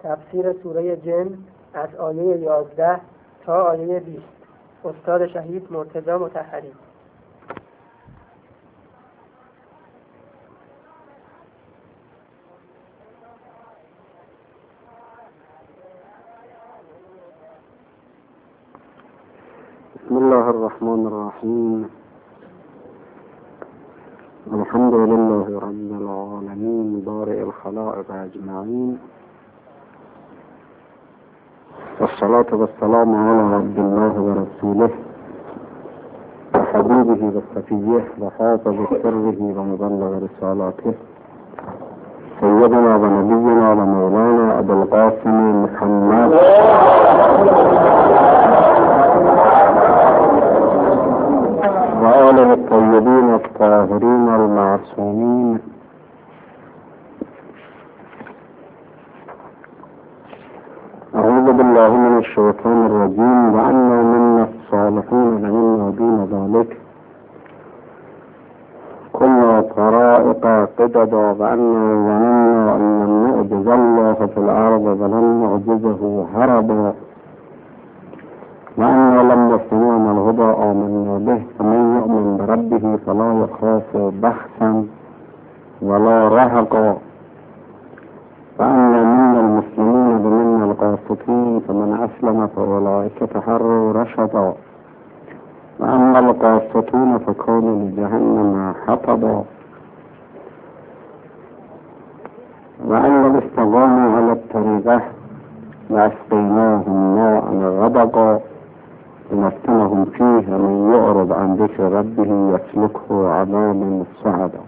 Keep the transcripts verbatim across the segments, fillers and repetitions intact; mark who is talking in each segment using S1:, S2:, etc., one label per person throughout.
S1: تفسیر سوره جن از آیه یازده تا آیه بیست. استاد شهید مرتضی مطهری.
S2: بسم الله الرحمن الرحیم. الحمد لله رب العالمین بارئ الخلائق اجمعین، والصلاة والسلام على عبد الله ورسوله وحبيبه وصفيه وحافظ سره ومبلغ رسالاته سيدنا ونبينا ومولانا أبي القاسم محمد وآله الطيبين الطاهرين المعصومين. أعوذ بالله من الشيطان الرجيم. وأنا منا الصالحين ومنا دون ذلك كنا طرائق قددا وأنا ظننا أن لن نعجز الله في الأرض ولن نعجزه هربا وأنا لما سمعنا الهدى آمنا به فمن يؤمن بربه فلا يخاف بخسا ولا رهقا وأنا منا المسلمين ومنا القاسطين فمن أسلم فأولئك تحروا رشدا وأما القاسطون فكانوا لجهنم حطبا وأن الاستقاموا على الطريقة وأسقيناهم ماء غدقا لنفتنهم فيه ومن يعرض عن ذكر ربه يسلكه عذابا صعدا.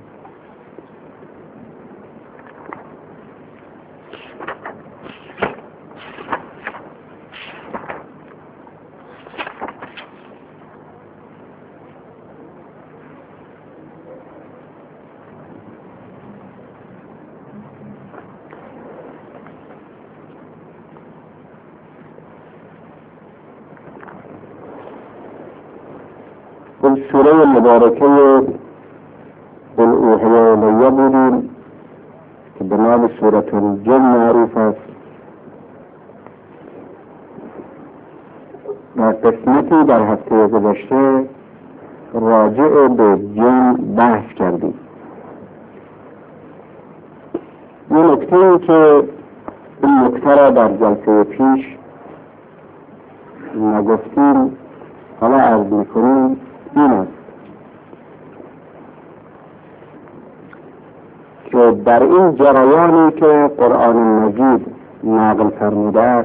S2: این سوره مبارکه قل اوحی الی بودیم که به نام سورة الجن معروف است. در قسمتی در هفته گذشته راجع به جن بحث کردیم. این نکته ای که این نکته را در جلسه پیش نگفتیم حالا عرض میکنیم. این است که در این جریانی که قرآن مجید نقل فرموده است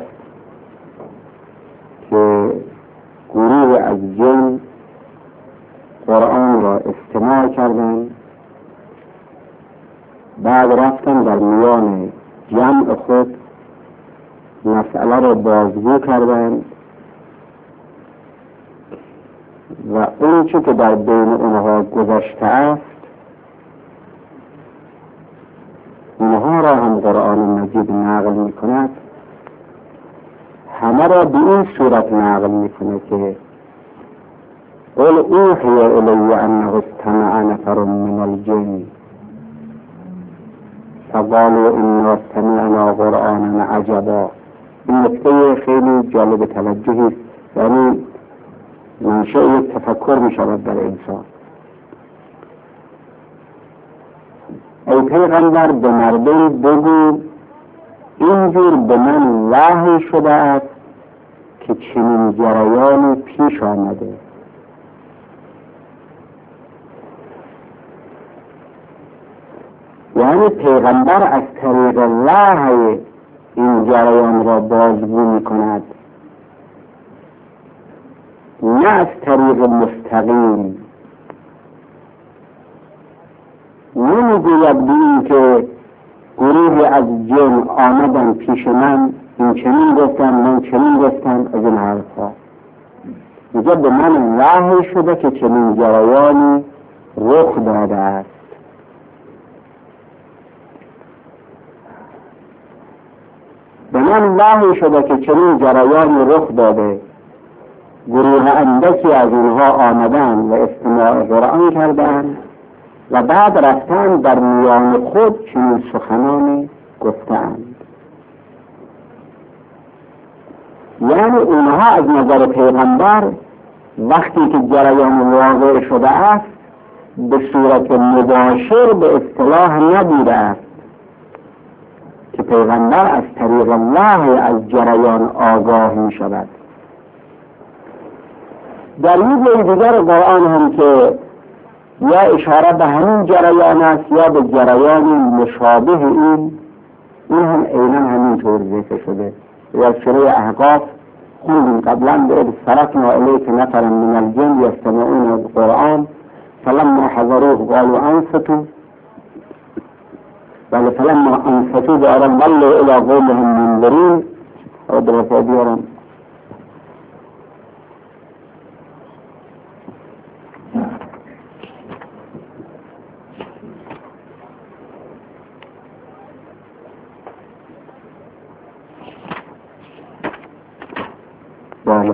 S2: که گروه از جن قرآن را استماع کردند، بعد رفتن در میان جمع خود مسئله را بازگو کردند و اون چی که در بین اونها گذشته است اونها را هم قرآن مجید نقل می کند، همه را به این صورت نقل می کند که قل اوحی الی انه استمع نفر من الجن فقالوا انا سمعنا قرآنا عجبا. این نکته خیلی جالب توجهی است، یعنی منشأ یک تفکر می شود در انسان. ای پیغمبر به مردم بگو اینجور به من وحی شده است که چنین جریانی پیش آمده. یعنی پیغمبر از طریق وحی این جریان را بازگو می کند، نه از طریق مستقیم. نمیگوید به این که گروهی از جن آمدن پیش من این چنین گفتن من چنین گفتن از این حرفها. میگه به من وحی شده که چنین جریانی رخ داده است. به من وحی شده که چنین جریانی رخ داده، گروه اندکی از اینها آمدن و استماع قرآن کردن و بعد رفتن در میان خود چنین سخنانی گفتند. یعنی اونها از نظر پیغمبر وقتی که جریان واقع شده است به صورت مباشر به اصطلاح نبوده است که پیغمبر از طریق الله از جریان آگاه می شود. در یک جای دیگر قرآن هم که یا اشاره به همین جریان است یا به جریان مشابه این این هم عیناً همینطور ذکر شده. یا سوره احقاف خوندیم قبلا به صرفنا الیک نفرا من الجن یستمعون القرآن فلما حضروه قالوا انصتوا بل فلما انصتوا بأرم ولوا الى قومهم منذرین. او درسته بیارم بله.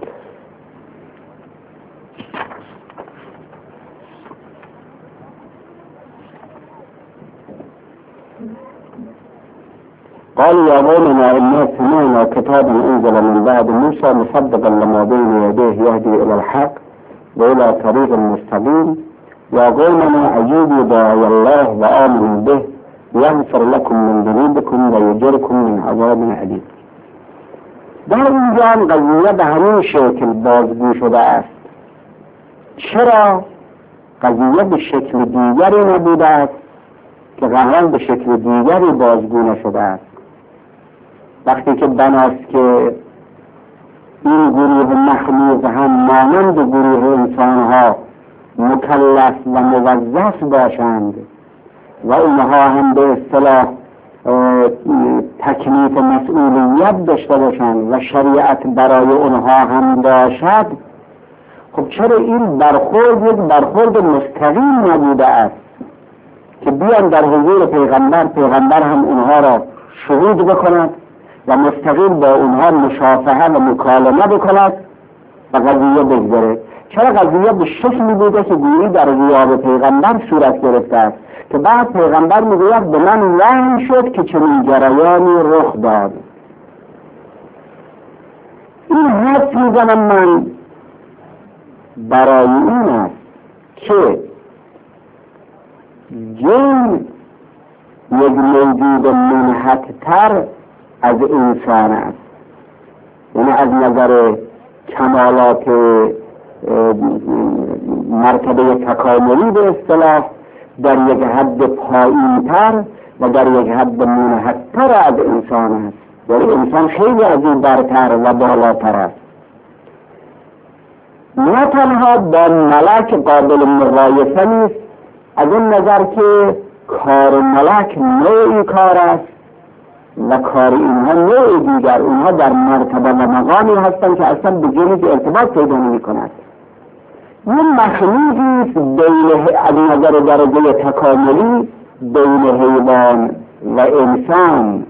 S2: قالوا يا قومنا إنا سمعنا كتابا أنزل من بعد موسى مصدقا لما بين يديه يهدي إلى الحق وإلى طريق مستقيم يا قومنا أجيبوا داعي الله وآمنوا به يغفر لكم من ذنوبكم ويجركم من عذاب أليم. در اینجا قضیه به همین شکل بازگو شده است. چرا قضیه به شکل دیگری نبوده است که قرآن به شکل دیگری بازگو نشده است؟ وقتی که بناست که این گروه مخلوق هم مانند گروه انسانها مکلف و موظف باشند و اونها هم به اصطلاح تکلیف مسئولیت داشته باشند و شریعت برای اونها هم باشد، خب چرا این برخورد یک برخورد مستقیم نبوده است که بیان در حضور پیغمبر پیغمبر هم اونها را شهود بکند و مستقیم با اونها مشافهه و مکالمه بکند و قضیه بگذره؟ چرا قضیه به شکلی بوده که گویی در غیاب پیغمبر صورت گرفته است که بعد پیغمبر میگوید به من وحی شد که چنین جریانی رخ داد؟ این حدس میزنم من برای این است که جن یک موجود منحط‌تر از انسان است، یعنی از نظر کمالات مرتبه تکاملی به اصطلاح در یک حد پایین‌تر و در یک حد منحط‌تر از انسان است، یعنی انسان خیلی از این برتر و بالاتر است. نه تنها با ملک قابل مقایسه نیست از این نظر که کار ملک نوعی کار است و کار اینها نوع دیگر، اونها در مرتبه و مقامی هستند که اصلا به جنس ارتباط پیدا نمی کند. این مخلوقی است بین از نظر درجه تکاملی بین حیوان و انسان.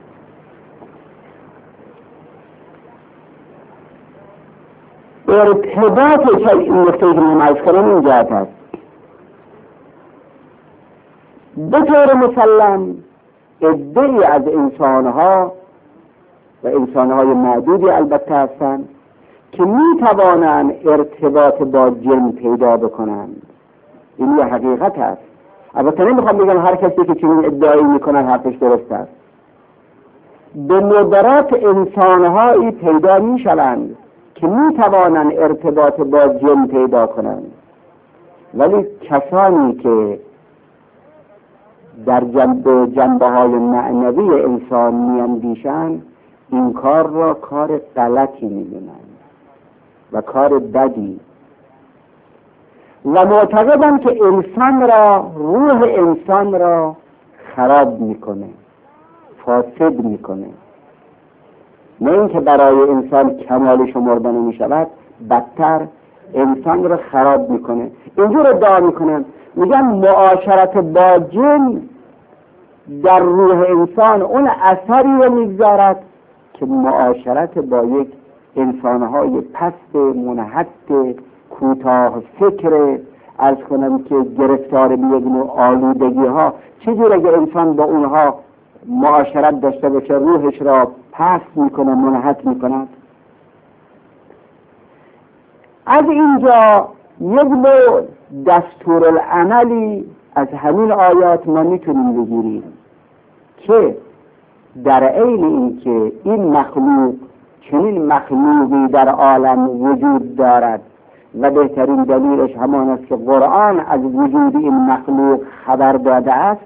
S2: ارتباط که این نقطه که نمایش کنم این جهت است. به طور مسلم عده‌ای از انسانها و انسانهای معدودی البته هستند که می توانند ارتباط با جن پیدا بکنند. این یه حقیقت است. البته نمیخوام بگم هر کسی که چنین ادعایی میکنن حرفش درست است. به ندرات انسانهایی پیدا میشوند که می توانند ارتباط با جن پیدا کنند، ولی کسانی که در جنبه جنبه های معنوی انسان میاندیشند این کار را کار غلطی میدونند و کار بدی و معتقدند که انسان را، روح انسان را خراب میکنه، فاسد میکنه. نه اینکه برای انسان کمال شمرده نمیشود، بدتر انسان را خراب میکنه. اینجور ادعا میکنن، میگن معاشرت با جن در روح انسان اون اثری رو میگذارد که معاشرت با یک انسانهای پست منحط کوتاه فکر، از کنم که گرفتار به یک نوع آلودگی ها، چجور اگه انسان با اونها معاشرت داشته باشه روحش را پست میکنه، منحط میکنه؟ از اینجا یک نوع دستورالعملی از همین آیات ما میتونیم بگیریم که در عین این که این مخلوق چنین مخلوقی در عالم وجود دارد و بهترین دلیلش همان است که قرآن از وجود این مخلوق خبر داده است،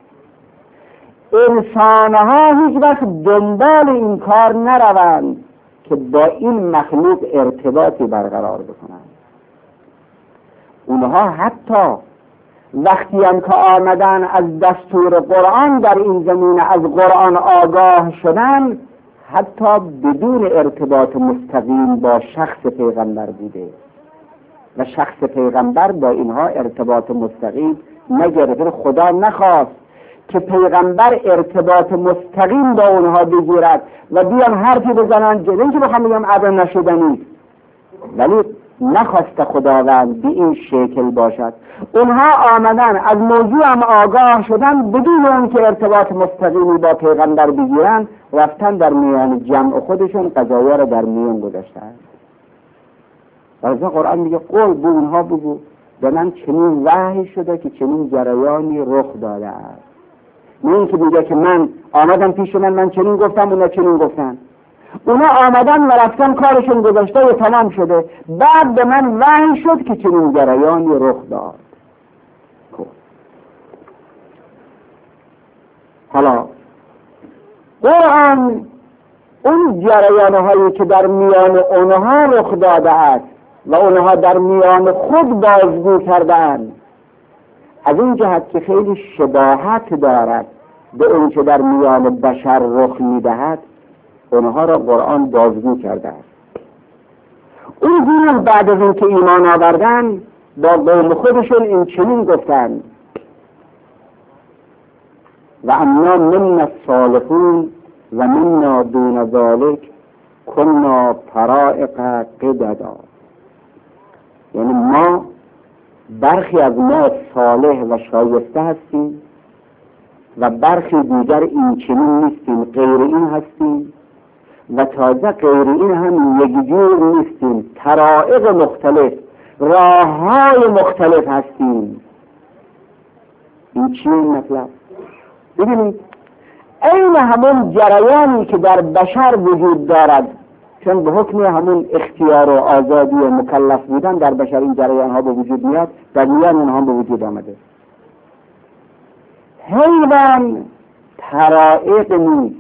S2: انسانها هیچ وقت دنبال این کار نروند که با این مخلوق ارتباطی برقرار بکنند. اونها حتی وقتی هم که آمدن از دستور قرآن در این زمینه از قرآن آگاه شدن، حتی بدون ارتباط مستقیم با شخص پیغمبر بوده و شخص پیغمبر با اینها ارتباط مستقیم نگرفت. خدا نخواست که پیغمبر ارتباط مستقیم با اونها بگیرد و بیان حرفی بزنن جلوی که بخوام بگم ابر نشدنی، ولی نخواست خداوند به این شکل باشد. اونها آمدن از موضوع هم آگاه شدن بدون اون که ارتباط مستقیمی با پیغمبر بگیرن، رفتن در میان جمع خودشون قضایا را در میان گذاشتن. و از قرآن میگه قول به اونها بگو به من چنین وحی شده که چنین جریانی رخ داده است. نه اینکه میگه که من آمدم پیش من من چنین گفتم اونا چنین گفتن. اونا آمدن و رفتن کارشون گذاشته و تمام شده، بعد به من وحی شد که چنین جریانی رخ داد. خب حالا قرآن اون جریانهایی که در میان اونها رخ داده است و اونها در میان خود بازگو کرده اند، از این جهت که خیلی شباهت دارد به اون که در میان بشر رخ میدهد، اونها را قرآن بازگو کرده است. اون گروه بعد از این که ایمان آوردن با قوم خودشون این چنین گفتن: و انا من الصالحون و منا دون ذلک کنا طرائق قددا. یعنی ما برخی از ما صالح و شایسته هستیم و برخی دیگر این چنین نیستیم، غیر این هستیم و تازه غیر این هم یک جور نیستیم، طرائق مختلف، راه‌های مختلف هستیم. این چیه مطلب؟ ببینید این همون جریانی که در بشر وجود دارد، چون به حکم همون اختیار و آزادی و مکلف بودن در بشر این جریان ها به وجود میاد، در میان اونها به وجود آمده. حیوان طرائق نیست،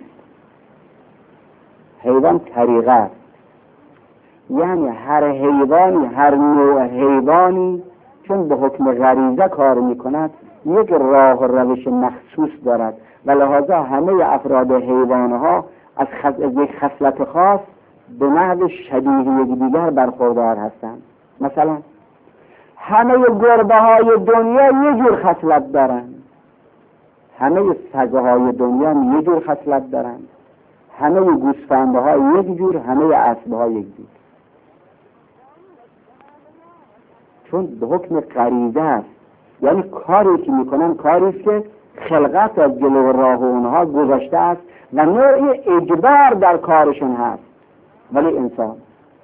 S2: حیوان طریقه است. یعنی هر حیوانی، هر نوع حیوانی چون به حکم غریزه کار میکند یک راه و روش مخصوص دارد و لحاظا همه افراد حیوانها از, خص... از یک خصلت خاص به نحو شبیه یکدیگر برخوردار هستند. مثلا همه گربه های دنیا یک جور خصلت دارند، همه سگهای دنیا یک جور خصلت دارند، همه گوسفندها یک جور، همه اسبها یک جور. چون به حکم غریزه است، یعنی کاری که میکنن کاری است که خلقت از جلو راه اونها گذاشته است و نوعی اجبار در کارشون هست. ولی انسان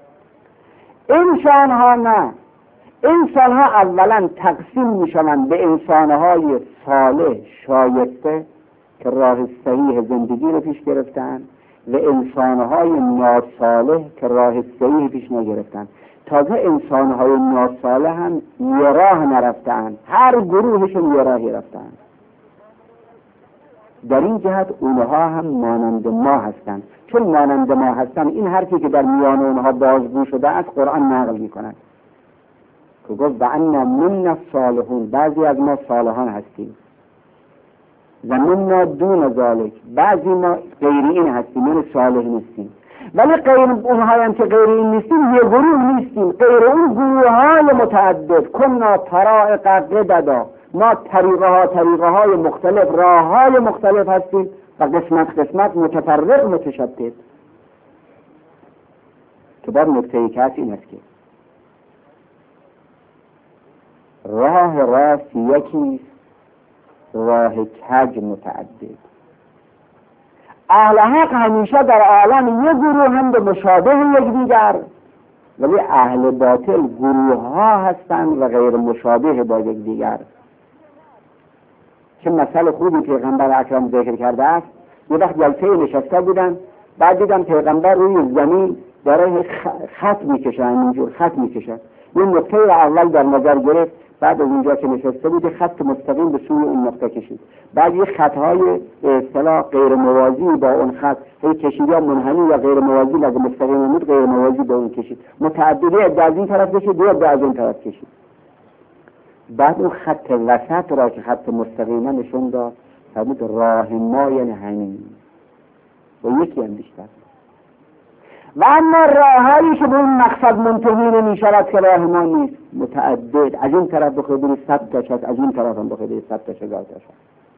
S2: انسان ها نه، انسان ها اولا تقسیم میشوند به انسان های صالح شایسته که راه صحیح زندگی رو پیش گرفتن و انسان های ناصالح که راه صحیح پیش نگرفتن. تازه انسان های ناصالح هم یه راه نرفتن، هر گروهشون یه راهی رفتن. در این جهت اونها هم مانند ما هستند. چون مانند ما هستند، این حرفی که در میان اونها بازگو شده از قرآن نقل میکنند که گفت و انا من الصالحون، بعضی از ما صالحان هستیم، و منا دون ذلک، بعضی ما غیر این هستیم، من صالح نیستیم. ولی غیر اونها هم که غیر این نیستیم، یه گروه نیستیم، غیر اون گروه های متعدد، کنا طرائق قددا، ما طریقه ها طریقه های مختلف، راه های مختلف هستیم و قسمت قسمت متفرق متشتت. که بار نکته که هست این است که راه راست یکیست، راه کج متعدد. اهل حق همیشه در عالم یک گروه هم به مشابه یک دیگر ولی اهل باطل گروه ها هستند و غیر مشابه با یکدیگر. چه مثل خوبی پیغمبر اکرم ذکر کرده است. یه وقت جلسه نشسته بودن، بعد دیدم پیغمبر روی زمین داره خط میکشه، اینجور خط میکشه. یه نقطه را اول در نظر گرفت، بعد از اونجا که نشسته بود خط مستقیم به سوی اون نقطه کشید. بعد یه خطهای اصطلاح غیر موازی با اون خط هی کشید، یا منحنی یا غیر موازی، لازم مستقیم بود غیر موازی با اون کشید. متعددی از این طرف کشید، دو از اون طرف کشید. بعد اون خط وسط را که خط مستقیما نشون داد، فرمود راه ما یعنی همین و یکی هم بیشتر. و اما راههایی که به اون مقصد منتهی نمی‌شود که راه ما نیست، متعدد. از این طرف بخواه بری صد تاش هست، از این طرف هم بخواه بری صد تاش هزار تاش هست.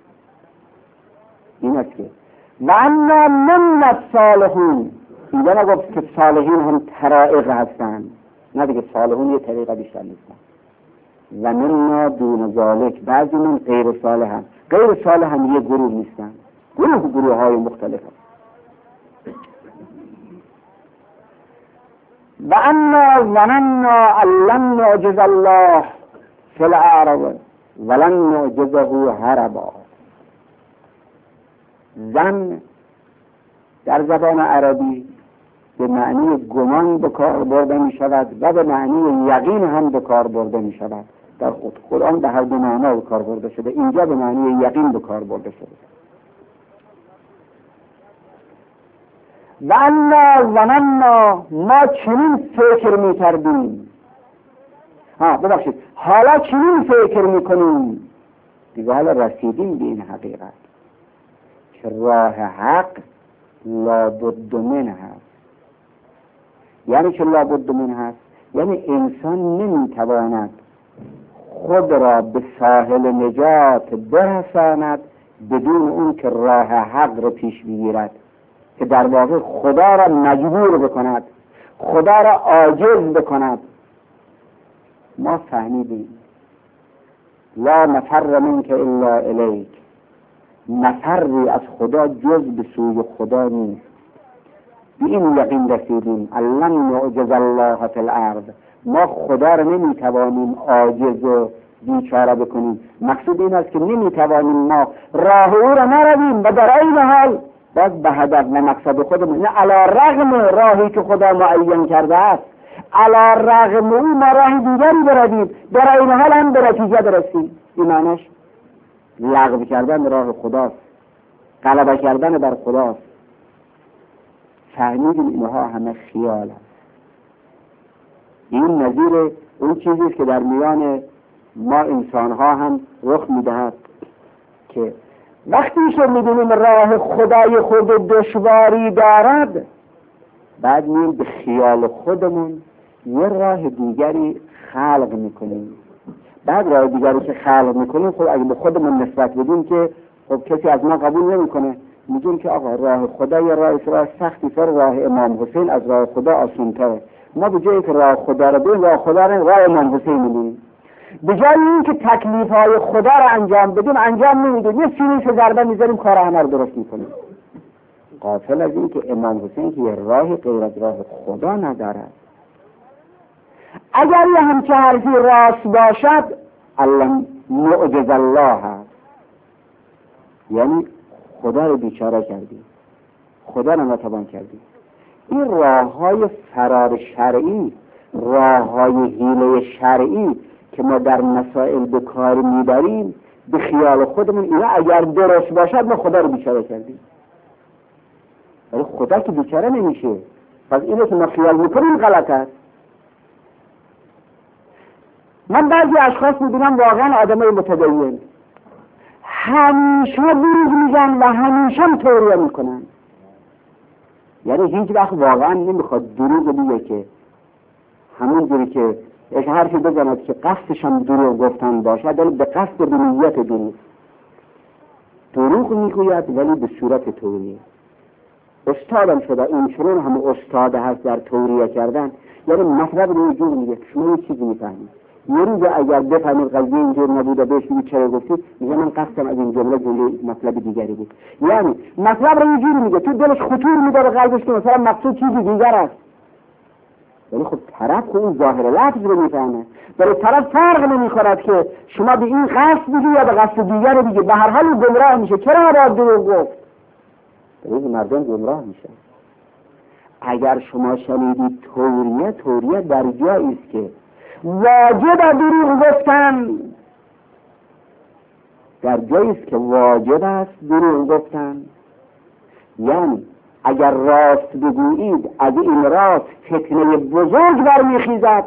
S2: این است که و اما من الصالحون، اینجا نگفت که صالحین هم طرائق هستند، نه دیگه صالحون یه طریقه بیشتر نیستن. و من دون ذالک، بعضی من غیر صالح هم غیر صالح هم یه گروه نیستن، گروه گروه های مختلف هم. و انا ظننا ان لن نعجز الله فی الارض ولن نعجزه هربا. ظن در زبان عربی به معنی گمان به کار برده می شود و به معنی یقین هم به کار برده می شود. در قرآن به هر دو معنا به کار برده شده، اینجا به معنی یقین به کار برده شده. و انا ظننا، ما چنین فکر می کردیم، ها ببخشید حالا چنین فکر می کنیم، دیگه حالا رسیدیم به این حقیقت که راه حق لابد من هست. یعنی که لابد من هست یعنی انسان نمیتواند خود را به ساحل نجات برساند بدون اون که راه حق را پیش بگیرد، که در واقع خدا را مجبور بکند، خدا را عاجز بکند. ما فهمیدیم لا مفر منک الا الیک، مفری از خدا جز به سوی خدا نیست. به این یقین رسیدیم لن نعجز الله فی الارض، ما خدا را نمیتوانیم عاجز و بیچاره بکنیم. مقصود این است که نمیتوانیم ما راه او را نرویم و در این حال باز به هدف و مقصد خودمون، نه علی رغم راهی که خدا معین کرده است، علی رغم او ما راه دیگری برویم، در این حال هم به نتیجه برسیم. این معنیش لغو کردن راه خداست، غلبه کردن بر خداست. فهمیدیم اینها همه خیال است. این نظیر اون چیزی است که در میان ما انسان‌ها هم رخ می‌دهد که وقتی که می‌بینیم راه خدای خود دشواری دارد، بعد می‌ریم به خیال خودمون یه راه دیگری خلق می‌کنیم. بعد راه دیگری که خلق می‌کنیم خب اگه به خودمون نسبت بدیم که خب کسی از ما قبول نمی‌کنه، میگیم که آقا راه خدا یه راه راه سختی تر، راه امام حسین از راه خدا آسان‌تره. ما به جایی که راه خدا رو بریم، راه خدا رو راه امام حسین می‌بینیم. به جای این که تکلیف‌های خدا رو انجام بدیم انجام نمیدیم، یه سینیش ضربه می‌ذاریم کار همه رو درست می‌کنیم، غافل از این که امام حسین که یه راه غیر از راه خدا ندارد. اگر یه همچه حرفی راست باشد الله نعجز الله هست، یعنی خدا رو بیچاره کردیم، خدا رو ناتوان کردیم. این راه‌های فرار شرعی، راه‌های حیله شرعی که ما در مسائل به کار میبریم، به خیال خودمون اینا اگر درست باشد ما خدا رو بیچاره کردیم. ولی خدا که بیچاره نمیشه، پس اینو که ما خیال میکنیم غلط است. من بعضی اشخاص میبینم واقعا آدمای متدین همیشه دروغ میگن و همیشه هم توریه میکنن، یعنی هیچ وقت واقعا نمیخواد دروغ بگه که همون جوری که یک حرفی بزند که قصدش هم دروغ گفتن باشد، ولی به قصد بنیت دروغ دروغ میگوید ولی به صورت توریه. استادم شده این چنون هم استاد هست در توریه کردن، یعنی مطلب رو اینجور میگه شما یه چیزی میفهمید، یه روز اگر بفهمید قضیه اینجور نبوده بهش میگه چرا گفتید، میگه من قصدم از این جمله جمله مطلب دیگری بود. یعنی مطلب رو اینجور میگه تو دلش خطور میده به قلبش که مثلا مقصود چیزی دیگر است. ولی خب طرف که اون ظاهر لفظ رو میفهمه، ولی طرف فرق نمی‌کند که شما به این قصد بگی یا به قصد دیگر بگی، به هر حال گمراه میشه. چرا باید دروغ گفت؟ روز مردم گمراه میشه. اگر شما شنیدید توریه، توریه در جایی است که واجب دروغ گفتن، در جایی است که واجب است دروغ گفتن. یعنی اگر راست بگویید از این راست فتنه بزرگ برمیخیزد،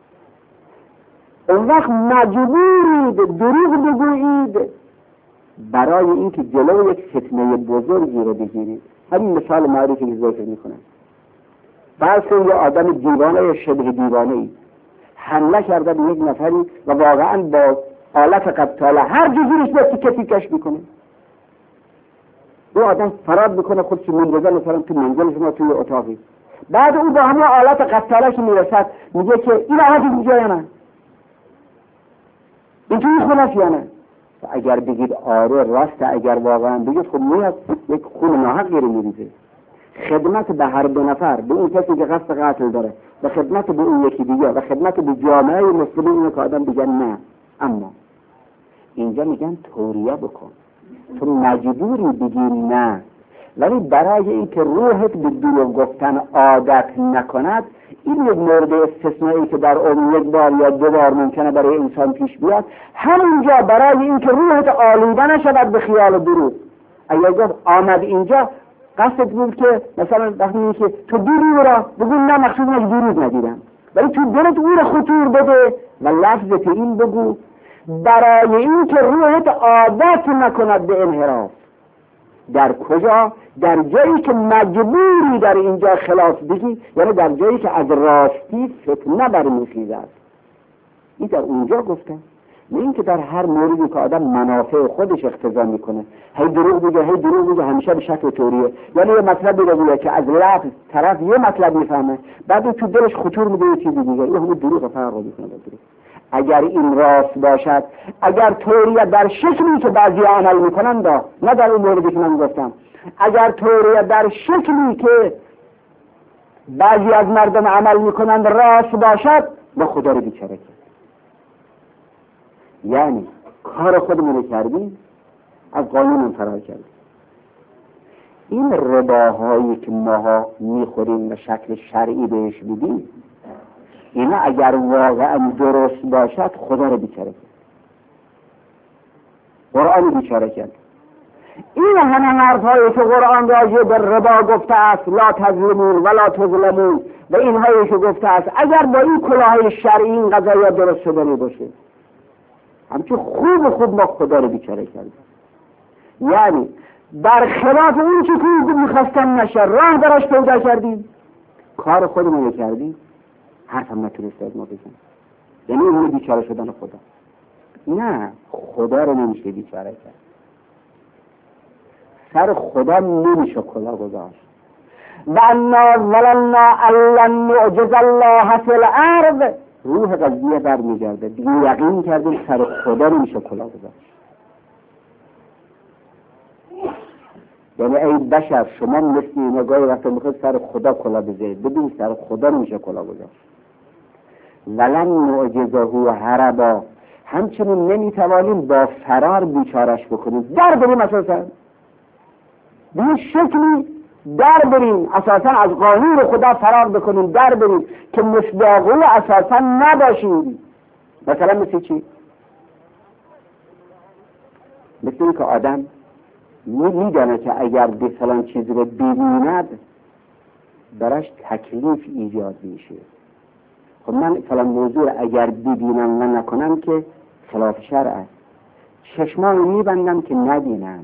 S2: اون وقت مجبورید دروغ بگویید برای اینکه جلو یک فتنه بزرگی رو بگیرید. همین مثال معروفی که ذکر میکنم، فرض کنید یه آدم دیوانه یا شبه دیوانه ای حمله کرده به یک نفری و واقعا با آلت قتاله هر جزیرش با تیکه تیکش میکنه. او آدم فرار میکنه خودش منجزه مثلا تو منزل شما توی اتاقی، بعد او با همه آلت قتاله که میرسد میگه که این آهات اینجا یا نه، این توی خونش یا نه. اگر بگید آره راسته، اگر واقعا بگید خب میاد یک خون ناحقی رو میریزه. خدمت به هر دو نفر، به اون کسی که قصد قتل داره و خدمت به اون یکی دیگه و خدمت به جامعه مسلمین، اینه که آدم بگن نه. اما اینجا میگن توریه بکن، تو مجبوری بگی نه، ولی برای اینکه روحت به دروغ گفتن عادت نکند، این یک مورد استثنایی که در عمر یک بار یا دو بار ممکنه برای انسان پیش بیاد، همونجا برای اینکه روحت آلوده نشود به خیال دروغ. اگر گفت آمد اینجا قصد بود که مثلا وقتی میگه که تو دیدی او را، بگو نه مقصود من دروغ ندیدم، ولی تو دلت او را خطور بده و لفظت این بگو برای اینکه روحت عادت نکند به انحراف. در کجا؟ در جایی که مجبوری در اینجا خلاف بگی، یعنی در جایی که از راستی فتنه برمیخیزد. این در اونجا گفتم، نه اینکه در هر موردی که آدم منافع خودش اقتضا میکنه هی دروغ بگه هی دروغ بگه همیشه به شکل توریه. یعنی یه مطلبی رو بگه که از لفظ طرف یه مطلب میفهمه، بعد تو دلش خطور میده یه چیزی دیگه، این همون دروغ فرق میکنه با دروغ. اگر این راست باشد، اگر توریه در شکلی که بعضی عمل میکنن، دا نه در اون موردی که من گفتم، اگر توریه در شکلی که بعضی از مردم عمل میکنند راست باشد، با خدا رو بیچاره کرد. یعنی کار خودمون رو کردیم، از قانون فرار کردیم. این رباهایی که ماها میخوریم و شکل شرعی بهش میدیم، اینا اگر واقعا درست باشد خدا رو بیچاره کرد، قرآن رو بیچاره کرد. این همه حرفایی که قرآن راجع به ربا گفته است، لا تظلمون ولا تظلمون، و این هایی که گفته است، اگر با این کلاهای شرعی این قضایا درست شده می باشه، همچون خوب خوب ما خدا رو بیچاره کردیم. یعنی برخلاف اون که که میخواستم نشه راه براش پیدا کردیم، کار خودمون رو کردیم، حرف هم نتونسته از ما بزن. یعنی اون بیچاره شدن خدا. نه، خدا رو نمیشه بیچاره کرد، سر خدا نمیشه کلا گذاشت. و انا ظللنا ان نعجز الله فی الارض، روح قضیه بر میگرده، دیگه یقین کردیم سر خدا نمیشه کلا گذاشت. یعنی ای بشر، شما مثل نگاه وقتی میخواید سر خدا کلا بذارید، ببین سر خدا نمیشه کلا گذاشت. ولن نعجزه هربا، همچنین نمیتوانیم با فرار بیچارش بکنیم، در بریم اساسا به این شکلی در بریم اساسا از قانون خدا فرار بکنیم، در بریم که مصداقه اساسا نباشیم. مثلا مثل چی؟ مثل این که آدم میدانه که اگر به فلان چیز رو ببیند براش تکلیف ایجاد میشه. خب من فلان موضوع اگر ببینم و نکنم که خلاف شرع است، چشمان میبندم که نبینم.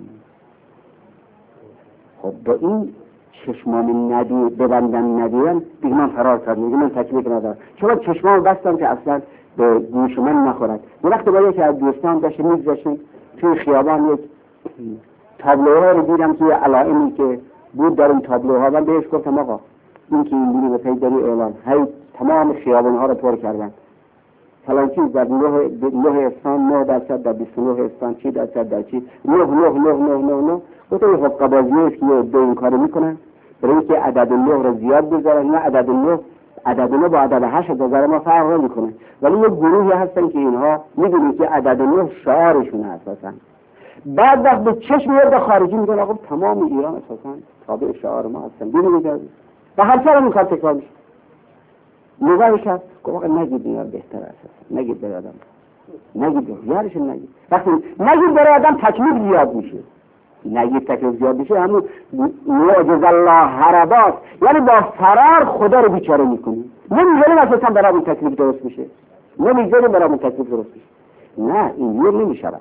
S2: خب با این چشمان ندی ببندم ندیدم دیگه من فرار کردم، دیگه من تکلیف ندارم، چون چشمان بستم که اصلا به گوش من نخورد. یه وقت با یکی از دوستان داشت میگذاشتیم توی خیابان، یک تابلوها رو دیدم توی علائمی که بود در این تابلوها، من بهش گفتم آقا این که این بینی به پیداری اعلان، هی تمام خیابانها رو پر کردن، فلان چیز در نه نه اسفند نه درصد، در بیست و نه اسفند چی درصد، در چی نه نه نه نه نه نه. گفتم این حقه بازی است که دو این کارو میکنن برای اینکه عدد نه رو زیاد بذارن، نه عدد نه عدد نه با عدد هشت نظر ما فرق نمیکنه، ولی یک گروهی هستن که اینها میدونید که عدد نه شعارشونه اساسا. بعد وقت به چشم میاد خارجی میگن آقا تمام ایران اساسا تابع شعار ما هستن، ببینید و هر سال این کار تکرار میشه. نگاه کرد گفت آقا نگید اینا بهتره اساسا، نگید به آدم، نگید یارش نگید. وقتی نگید برای آدم تکلیف زیاد میشه، نگید تکلیف زیاد میشه همون معجز الله هرباس، یعنی با فرار خدا رو بیچاره میکنی. نمیذاریم اساسا برامون تکلیف درست میشه، نمیذاریم برامون تکلیف درست میشه. نه اینجور نمیشود.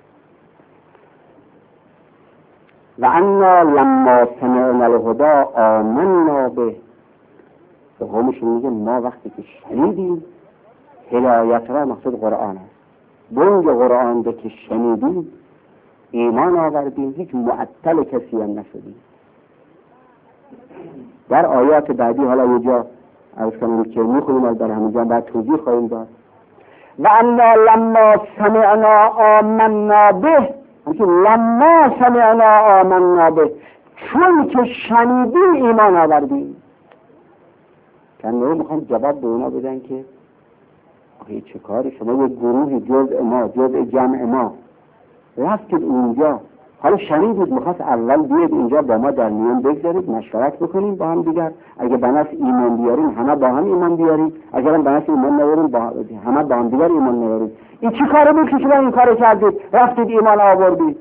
S2: و انا لما سمعنا الهدى آمنا به، به قومشون میگه ما وقتی که شنیدیم هدایت را، مقصود قرآن است، بنگ قرآن رو که شنیدیم ایمان آوردیم، هیچ معطل کسی هم نشدیم. در آیات بعدی حالا یه جا عرض کنم که میخونیم از در همینجا بعد توضیح خواهیم داد. و انا لما سمعنا آمنا به، همچون لما سمعنا آمنا به، چون که شنیدیم ایمان آوردیم. کنه میخوام جواب به اونا بدن که آخه چه کاری شما یک گروهی جزء ما، جزء جمع ما رفتید اونجا، حالا شنیدید میخواست اول بیاد اینجا با ما در میان بگذارید مشورت بکنیم با هم دیگر، اگه بناس ایمان بیاریم همه با هم ایمان بیاریم، اگر هم بناس ایمان نیاریم با همه با هم دیگر ایمان نیاریم. این چی کاره بود که شما این کارو کردید رفتید ایمان آوردید؟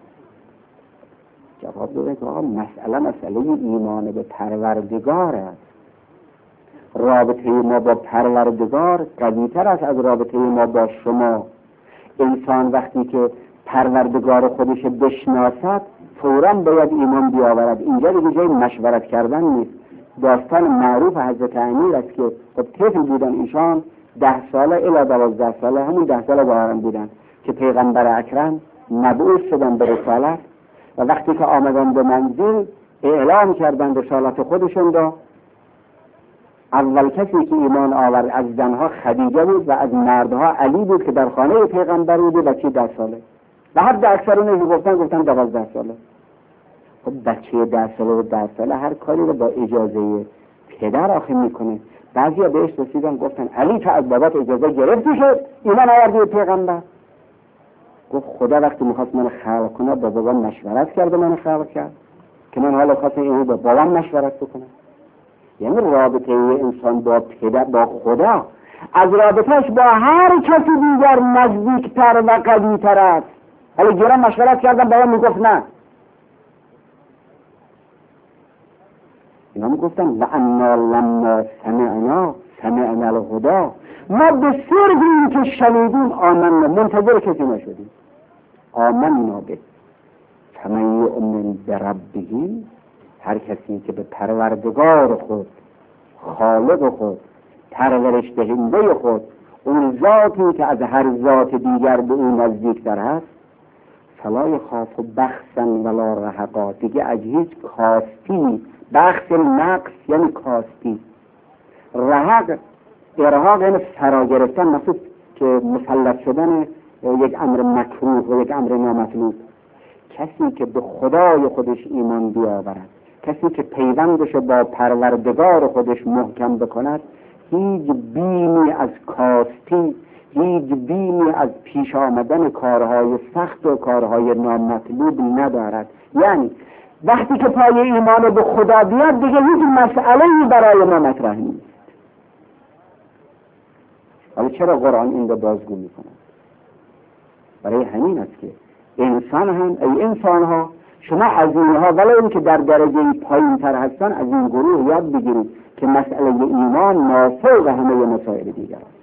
S2: جواب داده که آقا مسئله مسئله ایمان به پروردگار است. رابطه ما با پروردگار قوی‌تر است از رابطه ما با شما. انسان وقتی که پروردگار خودش بشناسد فوراً باید ایمان بیاورد. اینجا دیگه جای مشورت کردن نیست. داستان معروف حضرت امیر است که خب طفل بودن ایشان، ده ساله الی دوازده ساله، همون ده ساله دارن بودن که پیغمبر اکرم مبعوث شدن به رسالت و وقتی که آمدن به منزل اعلام کردن رسالت خودشون را. اول کسی که ایمان آورد از زنها خدیجه بود و از مردها علی بود که در خانه پیغمبر بود، بچه ده ساله. و حد اکثرون که گفتن گفتن دوازده ساله. خب بچه ده ساله و ده ساله هر کاری رو با اجازه پدر آخه میکنه. بعضیا بهش رسیدن گفتن علی تو از بابات اجازه گرفتی شد ایمان آوردی به پیغمبر؟ گفت خدا وقتی میخواست من خلق کنه با بابام مشورت کرد و من خلق کرد که من حالا خواستم اینو با بابام مشورت بکنم. یعنی رابطه انسان با پدر با خدا از رابطهش با هر کسی دیگر نزدیکتر و قوی‌تر است. حالا گرم مشورت کردم بابا میگفت نه، اینا میگفتن و انا لما سمعنا سمعنا الهدى، ما بسیار بیم که شنیدیم آمنا، منتظر کسی نشدیم. آمنا به فمن یؤمن بربه، هر کسی که به پروردگار خود، خالق خود، پرورش دهنده خود، اون ذاتی که از هر ذات دیگر به اون نزدیکتر هست، فلا یخاف بخسا ولا رهقا، دیگه از هیچ کاستی، بخس نقص یعنی کاستی، رهق ارهاق یعنی فرا گرفتن، مثل که مسلط شدن یک امر مکروه و یک امر نامطلوب. کسی که به خدای خودش ایمان بیاورد، کسی که پیوندش با پروردگار خودش محکم بکند، هیچ بیمی از کاستی، هیچ بیمی از پیش آمدن کارهای سخت و کارهای نامطلوب ندارد. یعنی وقتی که پای ایمان به خدا بیاد دیگه هیچ مسئله‌ای برای ما مطرح نیست. حالا چرا قرآن این رو بازگو می‌کند؟ برای همین است که انسان هم ای انسان ها، شما از اینها ولی این که در درجه پایین تر هستن از این گروه یاد بگیرید که مسئله ایمان نافوق همه مسائل دیگر است.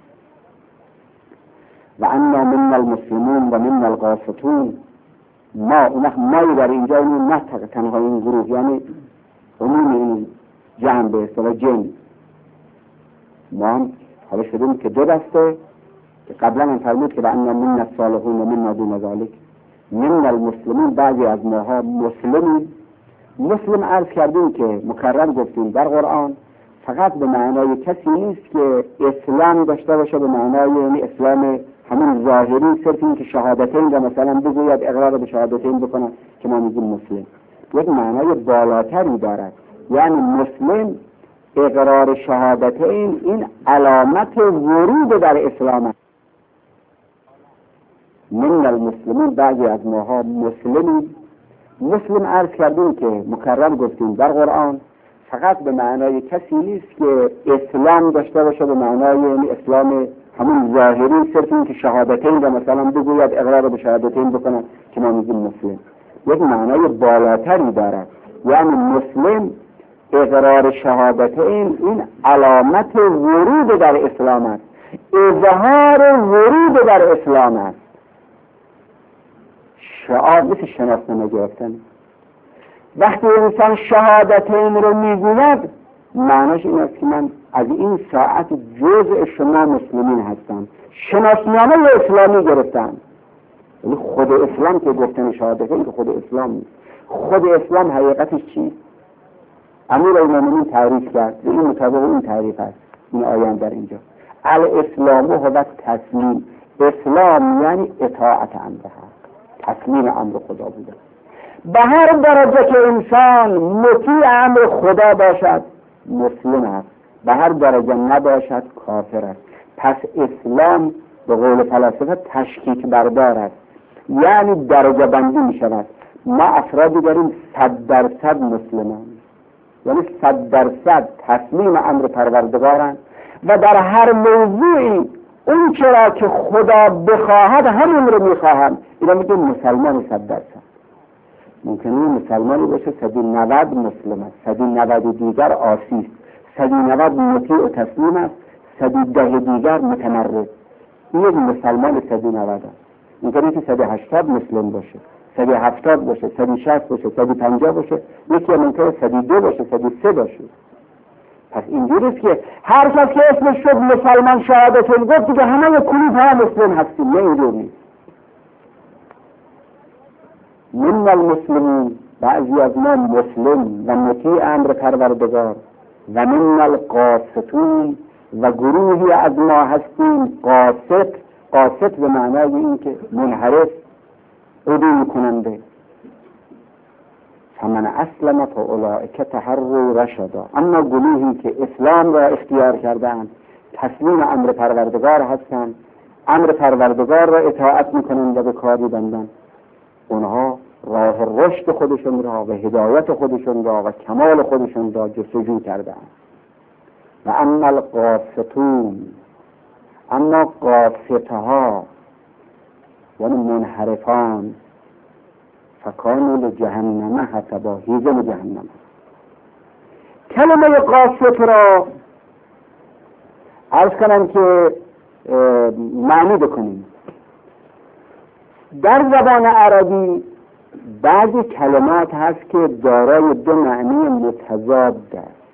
S2: و انا من المسلمون و من القاسطون، ما اون مایی در اینجا اون نه تنها این گروه، یعنی عموم این جمع به اصطلاح جن، ما هم حالا شدیم که دو دسته که قبلا هم فرمود که و انا من الصالحون و من دون ذلک من المسلمون، بعضی از ماها مسلمیم. مسلم عرض کردیم که مکرر گفتیم در قرآن فقط به معنای کسی نیست که اسلام داشته باشه، به معنای یعنی اسلام همون ظاهری، صرف این که شهادتین را مثلا بگوید اقرار به شهادتین بکنه که ما میگیم مسلم. یک معنای بالاتری دارد، یعنی مسلم اقرار شهادتین این علامت ورود در اسلام است. من المسلمین، بعضی از ماها مسلمیم. مسلم عرض کردیم که مکرم گفتیم در قرآن فقط به معنای کسی نیست که اسلام داشته باشه، به معنای یعنی اسلام همون ظاهری، صرف این که شهادتین و مثلا بگوید اقرار به شهادتین بکنه که ما میگیم مسلم. یک معنای بالاتری دارد، یعنی مسلم اقرار شهادتین این علامت ورود در اسلام است، اظهار ورود در اسلام است. شعار مثل شناسنامه گرفتن. وقتی انسان شهادتین رو میگوید معناش این است که من از این ساعت جزء شما مسلمین هستم، شناسنامه اسلامی گرفتم. یعنی خود اسلام که گفتن شهادتین که خود اسلام نیست. خود اسلام حقیقتش چیست؟ امیرالمومنین تعریف کرد، این مطابق این تعریف است. این آیه در اینجا الاسلام هو تسلیم. اسلام یعنی اطاعت امر حق، تسلیم امر خدا بوده. به هر درجه که انسان مطیع امر خدا باشد مسلم است، به هر درجه نباشد کافر است. پس اسلام به قول فلاسفه تشکیک بردار است، یعنی درجه بندی می شود. ما افرادی داریم صد درصد مسلمان، یعنی صد درصد تسلیم امر پروردگارند و در هر موضوعی اون چرا که خدا بخواهد همین رو میخواهند. اینا میگه مسلمان صد درصد. ممکنه مسلمانی باشه صد و نود مسلم است، صد و نود دیگر عاصی است، صد و نود مطیع و تسلیم است، صد و ده دیگر متمرد. این یک مسلمان صد و نود است. ممکنه که صد و هشتاد مسلم باشه، صد و هفتاد باشه، صد و شصت باشه، صد و پنجاه باشه، یکی ممکنه صد و دو باشه، صد و سه باشه. پس اینجوریست که هر کس که اسمش شد مسلمان شهادتین گفت دیگه همه کلیت ها مسلم هستیم. نه اینجور نیست. من المسلمین، بعضی از ما مسلم و مطیع امر پروردگار، و من القاسطون، و گروهی از ما هستیم قاسط. قاسط به معنای این که منحرف، عدول کننده. فمن اسلم فاولئک تحروا رشدا. اما گروهی که اسلام را اختیار کردند، تسلیم امر پروردگار هستند، امر پروردگار را اطاعت میکنند و به کار میبندند، اونها راه رشد خودشون را و هدایت خودشون را و کمال خودشون را جستجو کردند. و اما القاسطون، اما قاسطها یعنی منحرفان، فکانوا لجهنم حطبا، هیزم جهنم. کلمه قاسط را عرض کنم که معنی بکنیم. در زبان عربی بعضی کلمات هست که دارای دو معنی متضاد است.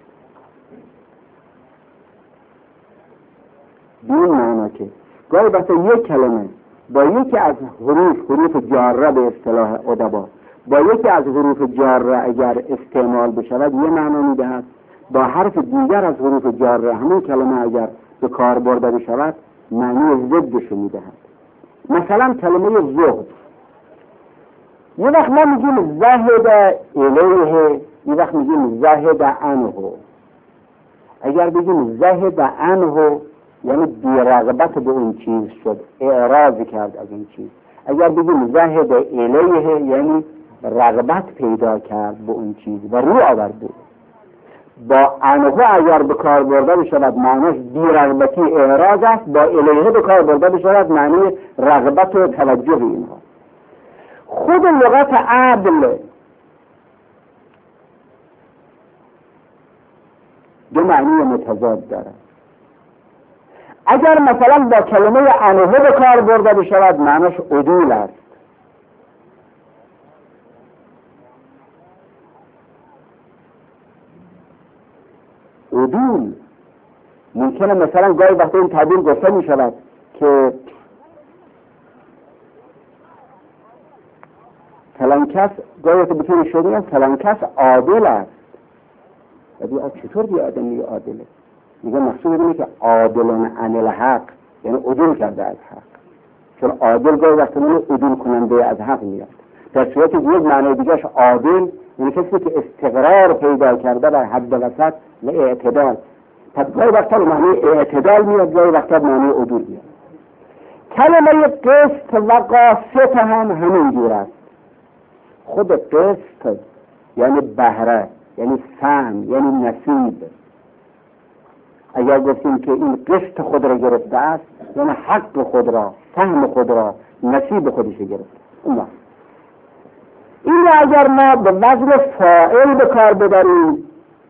S2: این معنی که گاهی وقتا یک کلمه با یکی از حروف حروف جاره به اصطلاح ادبا با یکی از حروف جاره اگر استعمال بشود یه معنی میدهد، با حرف دیگر از حروف جاره همون کلمه اگر به کار برده بشود معنی ضدش میدهد. مثلا کلمه زهد، یه وقت ما میگیم زهد الیه، یه وقت میگیم زهد عنه. اگر بگیم زهد عنه یعنی بی‌رغبت به اون چیز شد، اعراض کرد از اون چیز. اگر بگیم زهد الیه یعنی رغبت پیدا کرد به اون چیز و رو آورد بود. با عنه اگر به کار برده بشود معنیش بی‌رغبتی اعراض است، با الیه به کار برده بشود معنی رغبت و توجه اینها. خود لغت عدل دو معنی متضاد دارد. اگر مثلا با کلمه عنه به کار برده بشود معنیش عدول است. عدول ممکنه مثلا گاهی وقتا این تعبیر گفته می شود که فلان کس، گاهی وقتا بطور شدیم فلان کس عادل است. و چطور بی آدمی عادله؟ میگه مقصود اینه که عادلان عن الحق، یعنی عدول کرده از حق. چون عادل گاهی وقتا منو عدول کننده از حق میاد. در صورت یک معنی دیگرش عادل، یعنی کسی که استقرار پیدا کرده در حد وسط و اعتدال. پس گاهی وقتا معنی اعتدال میاد، گاهی وقتا معنی عدول میاد. کلمه قسط و قاسط هم همین جور است. خود قسط یعنی بهره، یعنی سهم، یعنی نصیب. اگر گفتیم که این قسط خود را گرفته است، یعنی حق خود را، سهم خود را، نصیب خودش گرفته. اون این را اگر ما به وزن فاعل به کار ببریم،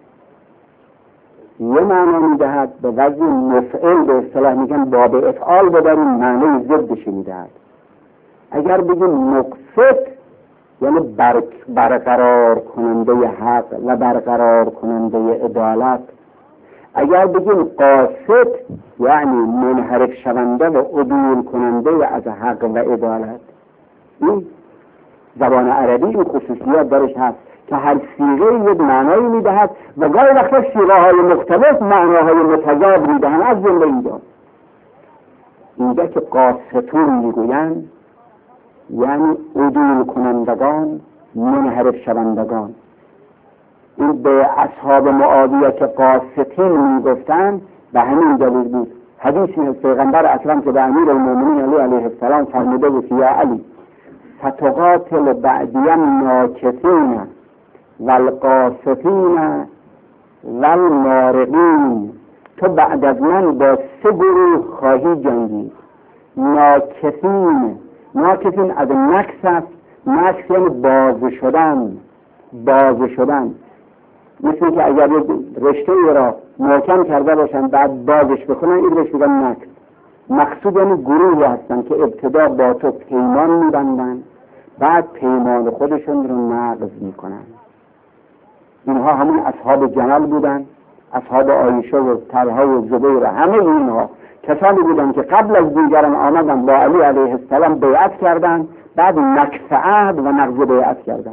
S2: یه معنا میدهد. به وزن مفعل به اصطلاح میگن باب افعال ببریم، معنی ضدش میدهد. اگر بگیم مقسط یعنی برقرار کننده حق و برقرار کننده عدالت. اگر بگیم قاسط یعنی منحرف شونده و عدول کننده از حق و عدالت. این زبان عربی این خصوصیات درش هست که هر صیغه یک معنایی میدهد و گاهی وقتا صیغه‌های مختلف معناهای متضاد میدهند. از جمله اینجا اینجا که قاسطون میگویند یعنی عدول کنندگان، منحرف شوندگان. این به اصحاب معاویه که قاسطین میگفتند به همین دلیل بود. حدیثی از پیغمبر اکرم که به امیر المؤمنین علی علیه السلام فرموده بود یا علی فتقاتل بعدیم ناکسین والقاسطین والمارقین. تو بعد از من با سه گروه خواهی جنگید. ناکسین، ناکسین از نکس است. نکس یعنی باز شدن، باز شدن. مثل که اگر رشته را محکم کرده باشن بعد بازش بکنن، این رشته میگن نکس. مقصود یعنی گروهی هستن که ابتدا با تو پیمان میبندن، بعد پیمان خودشون رو نقض میکنن. اینها همون اصحاب جمل بودن، اصحاب عایشه و طلحه و زبیر. همه اینها کسانی بودن که قبل از دیگران آمدن با علی علیه السلام بیعت کردن، بعد نقض عهد و نقض بیعت کردن.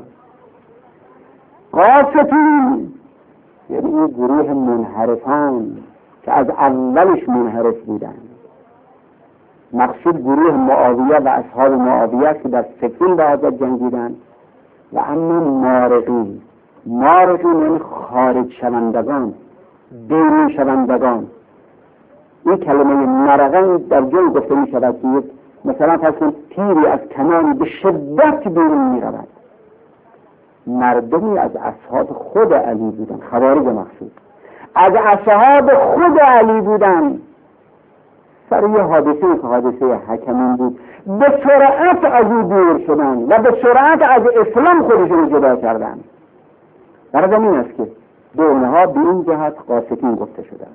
S2: قاسطین یعنی این گروه منحرفان که از اولش منحرف بودن. مقصود گروه معاویه و اصحاب معاویه که در سفین با حضرت جنگیدن. و اما مارقین، مارقین یعنی خارج شوندگان، بیرون شوندگان. این کلمه مرقن در جای گفته می شود که مثلا فرض تیری از کمان به شدت بیرون می رود. مردمی از اصحاب خود علی بودن، خوارج مقصود از اصحاب خود علی بودن. سر یه حادثه که حادثه حکمین بود، به سرعت از او دور شدن و به سرعت از اسلام خودشون جدا کردن. برای این است که به اونها به این جهت قاسطین گفته شدن.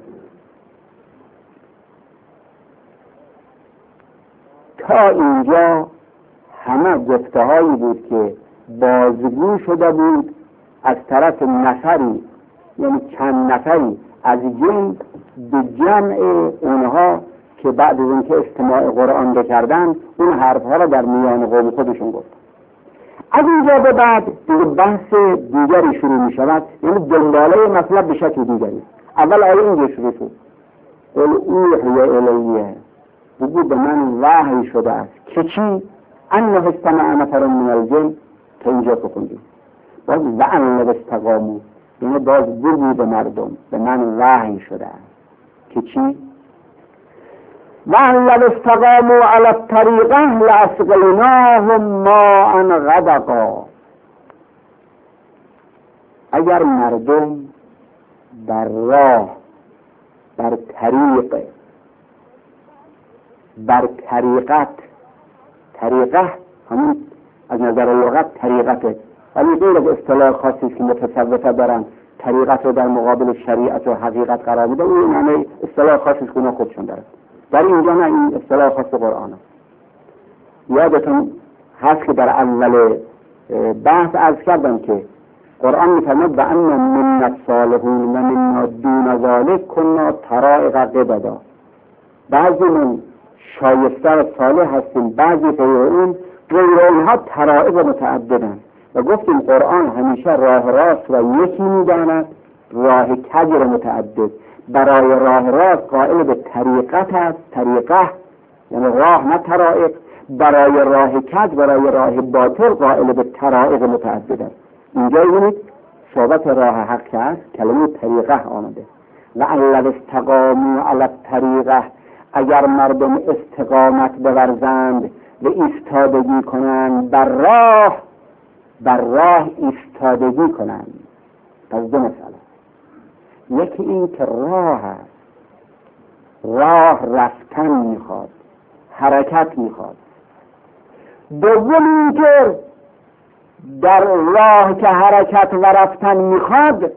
S2: تا اینجا همه گفته هایی بود که بازگو شده بود از طرف نفری، یعنی چند نفری از جن به جمع اونها که بعد از اینکه استماع قرآن بکردن اون حرفها را در میان قوم خودشون گفت. از اینجا به بعد دیگه بحث دیگری شروع می شود، یعنی دنباله مطلب به شکل دیگری. اول آیه اینجا شروع شد قل اوحی الیه، بگو به من وحی شده است که چی؟ انه استمع نفر من الجن، تا اینجا بخوندیم. باز وعن استقامو، یعنی باز بگو به مردم به من وحی شده است که چی؟ وعن استقامو علی الطریقه لاسقیناهم ماء غدقا. اگر مردم بر راه، بر طریق، بر طریقت، طریقه همون از نظر لغت طریقته، ولی غیر از اصطلاح خاصی که متصوفه دارن طریقت رو در مقابل شریعت و حقیقت قرار میده، این معنی اصطلاح خاصی که اونا خودشون دارن. در اینجا نه، این اصطلاح خاص قرآن هست. یادتون هست که در اول بحث عرض کردم که قرآن میفرماید و ان من الصالحون و من دون ذلک کنا طرائق قددا. بعضی من شایسته و صالح هستیم، بعضی غیر اون غیر اونها طرائق متعددن. و گفتیم قرآن همیشه راه راست و یکی میداند، راه کج را متعدد. برای راه راست قائل به طریقت است، طریقه یعنی راه نه طرائق. برای راه کج، برای راه باطل قائل به طرائق متعدد است. اینجا ببینید صحبت راه حق که است کلمه طریقه آمده و ان استقاموا علی الطریقه، اگر مردم استقامت بورزند و ایستادگی کنند بر راه، بر راه ایستادگی کنند. پس دو مسئله، یکی این که راه است، راه رفتن میخواد، حرکت میخواد. دوم این که در راه که حرکت و رفتن میخواد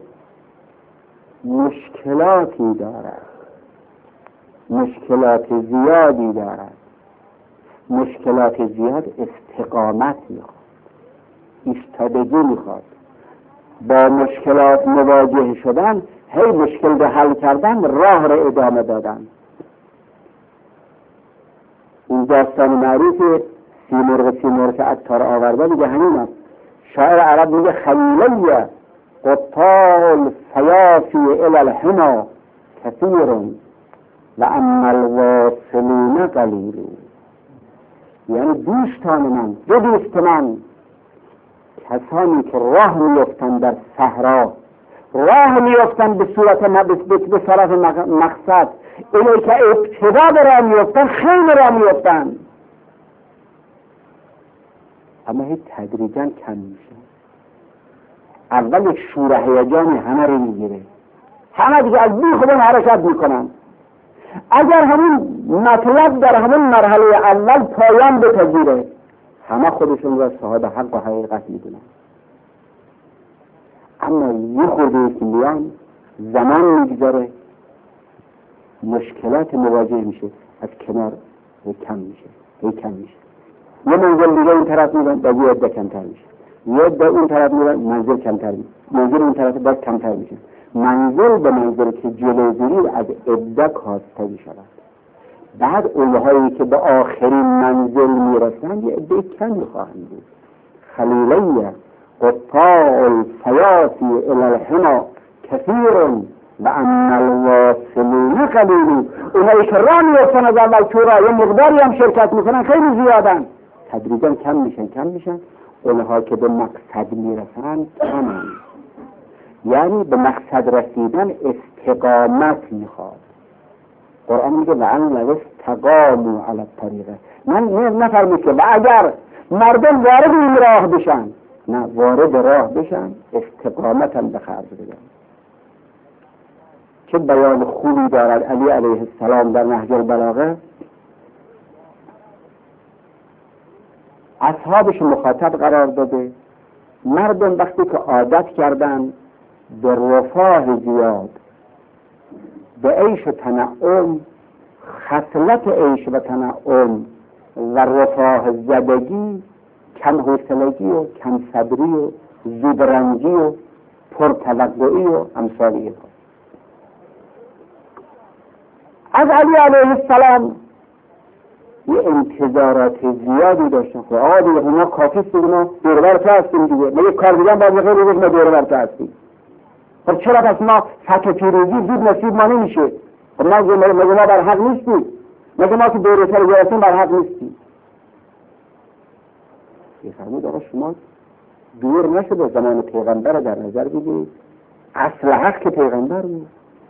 S2: مشکلاتی دارد، مشکلات زیادی دارد. مشکلات زیاد استقامت میخواد، ایستادگی میخواد. با مشکلات مواجه شدن، هی مشکل رو حل کردن، راه رو ادامه دادن. این داستان معروف سیمرغ سیمرغ که عطار آورده میگه همین است. شاعر عرب میگه خلیلیه قطاع الفیافی الی الحما کثیر و اما الواصلون قلیل. یعنی دوستان من، دو دوست من، کسانی که راه میفتن در صحرا، راه میفتن به صورت به طرف مقصد، اینه که ابتدا به راه میفتن، خیلی راه میفتن، اما هی تدریجا کم میشه. اول یک شور هیجانی همه رو میگیره، همه دیگه از بی خودم حرکت میکنن. اگر همین مطلب در همین مرحله اول پایان بپذیره، همه خودشون را صاحب حق و حقیقت میدونن. اما یه خورده که میان زمان میگذره، مشکلات مواجه میشه، از کنار کم میشه، هی کم میشه. یه منزل دیگه این طرف میرن، باید یه عده کمتر میشه. یه عده اون طرف میرن، منزل کمتر میشه. منزل اون طرف باید کمتر میشه. منزل به منزل که جلوگیری از عده کاستگی شود. بعد اونهایی که به آخرین منزل میرسن یه عده کمی خواهند بود. خلیلیه قطاع الفیافی الی الحما کثیر و اما الواصلون قلیل. اونایی که راه میفتن از اول تو راه یه مقداری هم شرکت میکنن، خیلی زیادن، تدریجا کم میشن کم میشن. اونها که به مقصد میرسن کمن. یعنی به مقصد رسیدن استقامت میخواد. قرآن میگه و ان استقاموا علی الطریقه. من نفرمید که و اگر مردم وارد این راه بشن، نه، وارد راه بشن، استقامت هم به خرج بدن. چه بیان خوبی دارد علی علیه السلام در نهج البلاغه. اصحابش مخاطب قرار داده. مردم وقتی که عادت کردن به رفاه زیاد، به عیش و تنعم، خصلت عیش و تنعم و رفاه زدگی، کم حوصلگی و کم صبری و زودرنجی و پرتوقعی و امثالی. از علی علیه السلام یه انتظارات زیادی داشتن. خب آقا دیگه ما کافی سیدیم، ما دوربر تو هستیم دیگه، ما یک کار دیگه هم باید بخیر روز ما دوربر تو هستیم. خب چرا پس ما فتح پیروزی زود نصیب ما نمیشه؟ خب ما مگه ما بر حق نیستیم؟ مگه ما که دوره سر گرفتیم بر حق نیستیم؟ یه فرمود آقا شما دور نشده زمان پیغمبر در نظر بگیرید، اصل حق که پیغمبر بود.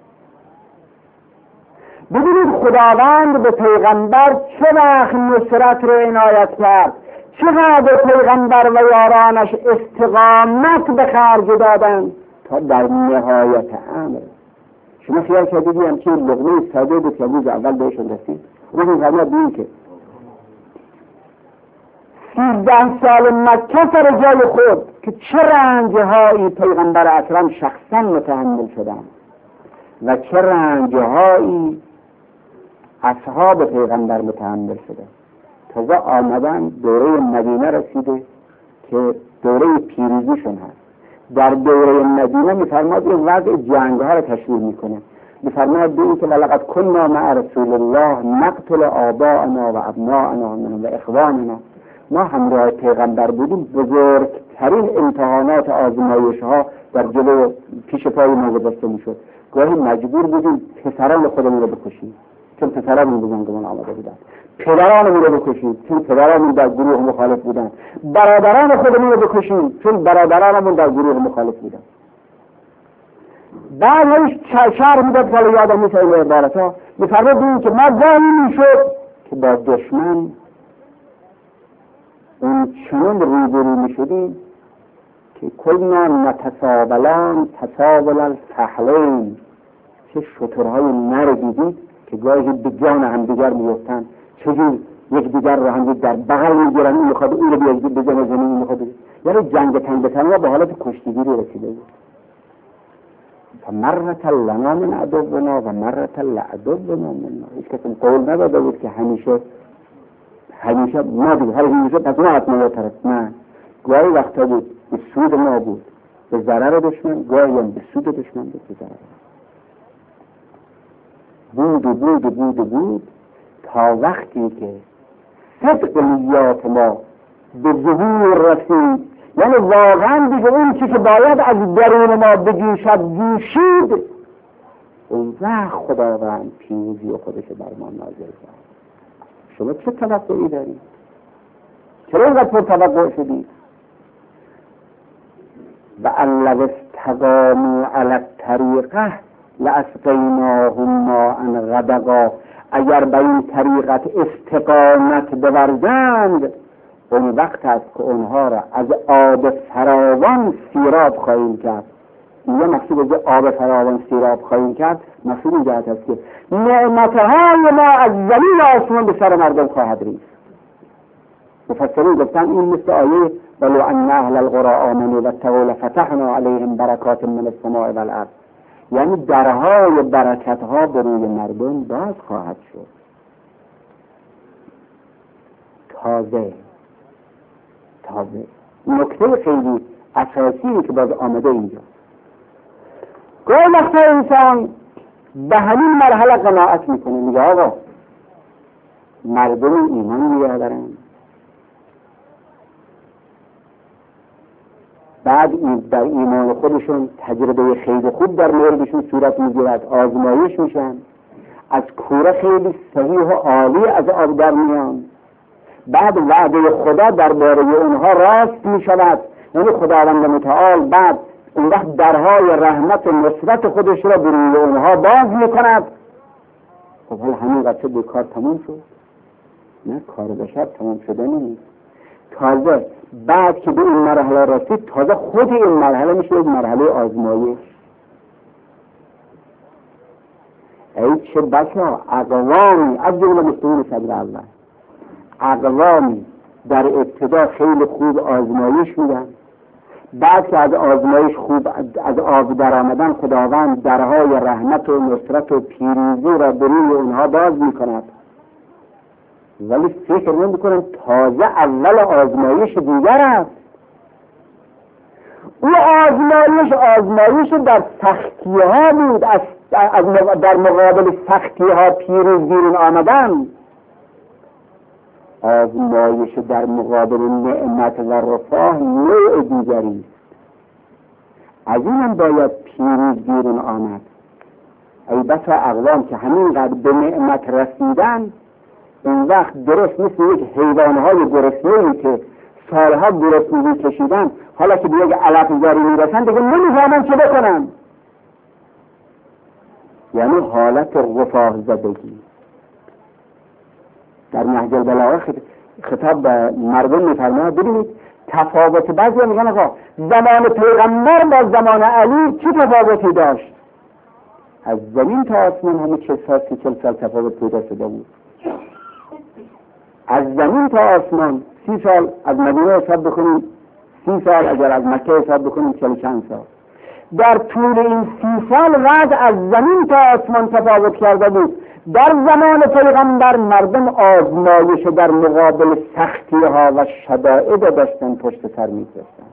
S2: ببینید خداوند به پیغمبر چه وقت نصرت رو عنایت کرد، چقدر پیغمبر و یارانش استقامت به خرج دادن تا در نهایت امر. شما خیال کردید هم که لقمه ساده بود که روز اول بهشون رسید. روز فرمود بین که سیزده سال مکه سر جای خود که چه رنجهایی پیغمبر اکرم شخصا متحمل شدن و چه رنجهایی اصحاب پیغمبر متحمل شده. تازه آمدن دوره مدینه رسیده که دوره پیروزیشون هست. در دوره مدینه میفرماد این وضع جنگ ها رو تشریح میکنه. میفرماد به این که ولقد کنا مع رسول الله نقتل آباءنا و ابناءنا و اخواننا. ما همراه پیغمبر بودیم، بزرگترین امتحانات آزمایش ها در جلو پیش پای ما گذاشته میشد. گاهی مجبور بودیم پسران خودمون رو بکشیم. چون پسرامون به جنگمون آمده بودن، پدرانمون رو بکشید چون پدرانمون در گروه مخالف بودن، برادران خودمون رو بکشید چون برادرانمون در گروه مخالف بودن. بعد هیچ شهر میداد که یادم نیست این عبارت ها میفرمود این که ما گاهی میشد که با دشمن اون چنان روبرو میشدیم که کلنا نتسابلان تسابل الفحلین، چه شترهای نر دیدید که گاهی به جان همدیگر میفتن، چجور یک دیگر رو هم در بغل میگیرن، این میخواد اون رو بیاید بزنه زمین، این میخواد یعنی جنگ تن به تن به حالت کشتیگیری رسیده بود. فمرت لنا من عدونا و مرت لعدونا منا. هیچ کسی قول نداده بود که همیشه همیشه ما بود، هر همیشه پس ما حتما طرف نه. گاهی وقتا بود به سود ما بود به ضرر دشمن، گاهی هم به سود دشمن بود به ضرر بود و بود و بود و بود تا وقتی که صدق نیات ما به ظهور رسید، یعنی واقعا دیگه اون چی که باید از درون ما بجوشد جوشید، اون وقت خداوند پیروزی و خودش بر ما نازل کرد. شما چه توقعی دارید؟ چرا اینقدر پر توقع شدید؟ و ان لو استقاموا علی الطریقه لاسقیناهم ماء غدقا. اگر به این طریقت استقامت بورزند، اون وقت است که اونها را از آب فراوان سیراب خواهیم کرد. اینجا مقصود از آب فراوان سیراب خواهیم کرد مقصود این جهت است که نعمتهای ما از زمین آسمان به سر مردم خواهد ریخت. مفسرین گفتن این مثل آیه ولو ان اهل القری آمنوا واتقوا لفتحنا علیهم برکات من السماء والارض، یعنی درهای برکتها به روی مردم باز خواهد شد. تازه تازه نکته خیلی اساسی که باز آمده اینجا، گاهی وقتا انسان به همین مرحله قناعت میکنه، میگه آقا مردم ایمان میگه دارن، بعد در ایمان خودشون تجربه خیلی خوب در موردشون صورت میگیرد، آزمایش میشن، از کوره خیلی صحیح و عالی از آب در میان، بعد وعده خدا درباره اونها راست میشود، یعنی خداوند متعال بعد اون وقت درهای رحمت و نصرت خودش را به روی اونها باز میکند. خب حالا همین قصه به کار تموم شد؟ نه، کار بشر تموم شده نیست. تازه بعد که به این مرحله رسید، تازه خود این مرحله میشه یک مرحله آزمایش. ای چه بسا اقوامی از جمله مستعون صدر الله، اقوامی در ابتدا خیلی خوب آزمایش میدن، بعد که از آزمایش خوب از آب در آمدن خداوند درهای رحمت و نصرت و پیروزی را به روی اونها باز میکند، ولی فکر نمیکنن تازه اول آزمایش دیگر است. او آزمایش آزمایش در سختی ها بود، از در مقابل سختی ها پیروز بیرون آمدن. آزمایش در مقابل نعمت و رفاه نوع دیگری است، از اینم باید پیروز بیرون آمد. ای بسا اقوام که همینقدر به نعمت رسیدن، اون وقت درست مثل یک حیوانهای گرسنه‌ای که سالها گرسنگی کشیدن، حالا که به یک علفزاری میرسن دیگه نمیفهمن چه بکنن، یعنی حالت رفاه زدگی. در نهج البلاغه خطاب به مردم میفرماید ببینید تفاوت، بعضی میگن آقا زمان پیغمبر با زمان علی چه تفاوتی داشت؟ از زمین تا آسمان همه چه سال سی چل سال تفاوت پیدا شده بود. از زمین تا آسمان سی سال از مدینه حساب بکنیم، سی سال اگر از مکه حساب بکنیم چل چند سال. در طول این سی سال وضع از زمین تا آسمان تفاوت کرده بود. در زمان پیغمبر مردم آزمایش در مقابل سختی ها و شدائد داشتن پشت سر می‌گذاشتن.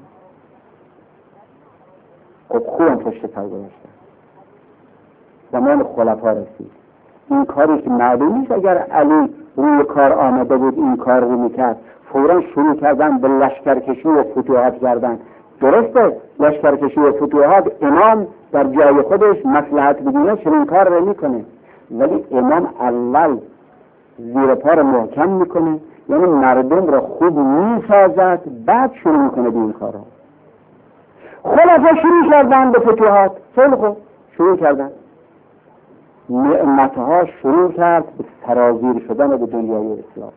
S2: خب خوبم پشت سر گذاشتن. زمان خلفا رسید. این کاری که معلوم نیست اگر علی روی کار آمده بود این کار رو میکرد، فوراً شروع کردن به لشکرکشی و فتوحات کردن. درسته لشکرکشی و فتوحات امام در جای خودش مصلحت بدونه چنین کار رو میکنه، ولی امام اول زیر پا رو محکم میکنه، یعنی مردم رو خوب میسازد، بعد شروع میکنه به این کارها. خلفا شروع کردن به فتوحات، خیلی خوب شروع کردن، نعمتها شروع کرد به سرازیر شدن به دنیای اسلام.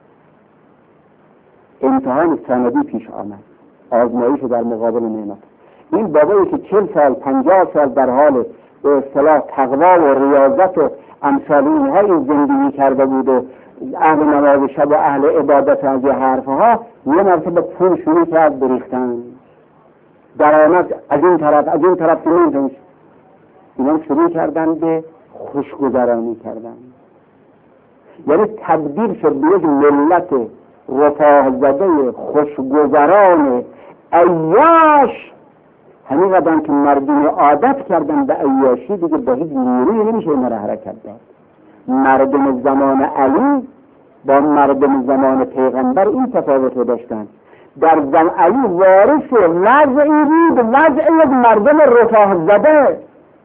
S2: امتحان سندی پیش آمد، آزمایش در مقابل نعمت. این بابایی که چل سال پنجاه سال در حال به اصطلاح تقوا و ریاضت و امثال اینها این زندگی کرده بود و اهل نماز شب و اهل عبادت و از یه حرفها، یه مرتبه پول شروع کرد بریختن، درآمد از این طرف از این طرف که نمیدونش، اینا شروع کردن به خوشگذرانی کردن، یعنی تبدیل شد به یک ملت رفاه زده خوشگذران عیاش. همین قدم که مردم عادت کردن به عیاشی، دیگه با هیچ نیروی نمیشه اینا را حرکت داد. مردم زمان علی با مردم زمان پیغمبر این تفاوت رو داشتن. در زمان علی وارث وضعی بود، وضع یک مردم رفاه زده.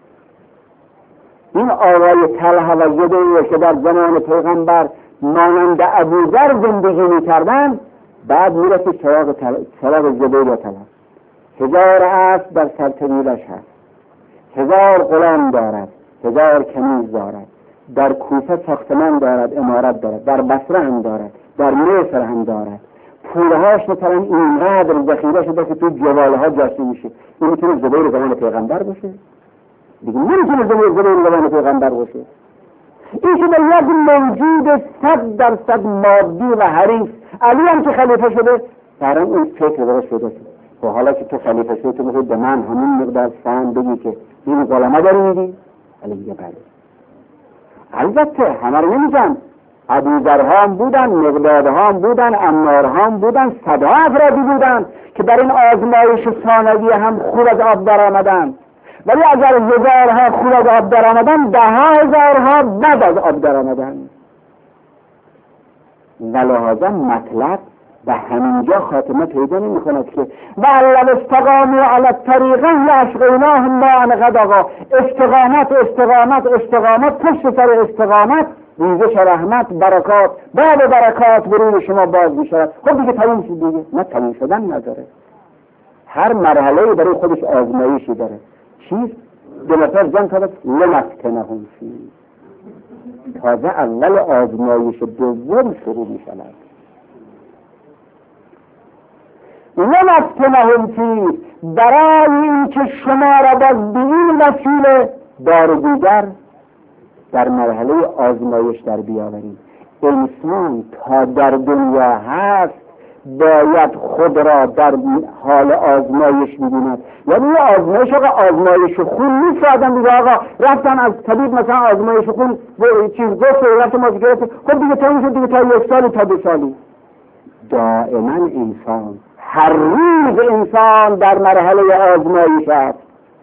S2: این آقای طلحه و زبیر که در زمان پیغمبر مانند ابوذر زندگی می‌کردند، بعد میرسه سراغ سراغ زبیر و طلحه. هزار اسب در سرطویلش هست، هزار غلام دارد، هزار کنیز دارد، در کوفه ساختمان دارد، عمارت دارد، در بصره هم دارد، در مصر هم دارد. پولهاش مثلا اینقدر ذخیره شده که تو جواله ها جاشی میشه. این میتونه زبیر زمان پیغمبر باشه؟ دیگه نمیتونه زبیر زبیر زمان پیغمبر باشه. این شده یک موجود صد درصد مادی و حریف. علی هم که خلیفه شده برای این فکر درست شده و حالا که تو خلیفه شده تو بخوید به من همین مقدار سهم بگی که این ظلمه داری میدی؟ علی میگه بله. البته همه رو نمیگم، ابوذرها هم بودن، مقدادها هم بودن، عمارها هم بودن، صدها افرادی بودن که در این آزمایش ثانویه هم خوب از آب در آمدن. ولی اگر هزارها خوب از آب در آمدن، ده هزارها بد از آب در آمدن. ولهذا مطلب به همینجا خاتمه پیدا نمی کند که وَلَوْ اسْتَقَامُوا عَلَى الطَّرِيقِ لَأَسْقَيْنَاهُم مَاءً غَدَقًا. استقامت استقامت استقامت پشت سر استقامت ریزش رحمت برکات بعد برکات برای شما باز می شود. خب دیگه تموم شد دیگه، نه تموم شدن نداره. هر مرحله برای خودش آزمایشی داره. چیز دو نفر جان کرد لنفتنهم فیه، تازه اول آزمایش دوم شروع می شود. لنفتنهم فیه، برای اینکه شما را باز به این وسیله بار دیگر در مرحله آزمایش در بیاوریم. انسان تا در دنیا هست باید خود را در حال آزمایش می‌بیند. یعنی آزمایش آقا آزمایش خون نیست. آدم دیگه آقا رفتن از طبیب مثلا آزمایش خون چیز گفت رفت ما گرفت، خب دیگه تا این شد دیگه تا یک سالی تا دو سالی. دائما انسان هر روز انسان در مرحله آزمایش است.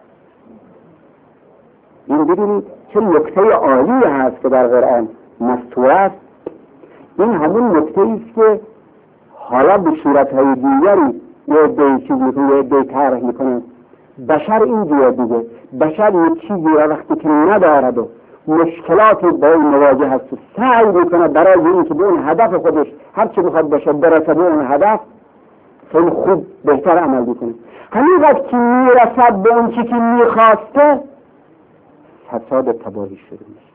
S2: این ببینید چه نکته عالی هست که در قرآن مستور است. این همون نکته است که حالا به صورتهای دیگری یه عده چیز میکنه، یه عده طرح میکنه. بشر اینجوره دیگه، بشر یک چیزی را وقتی که ندارد و مشکلات با این مواجه هست و سعی میکنه برای اینکه به اون هدف خودش هر چی میخواد باشه برسه به اون هدف، خیلی خوب بهتر عمل میکنه. همین وقت که میرسد به اون چی که میخواسته، فساد تباهی شده میشه.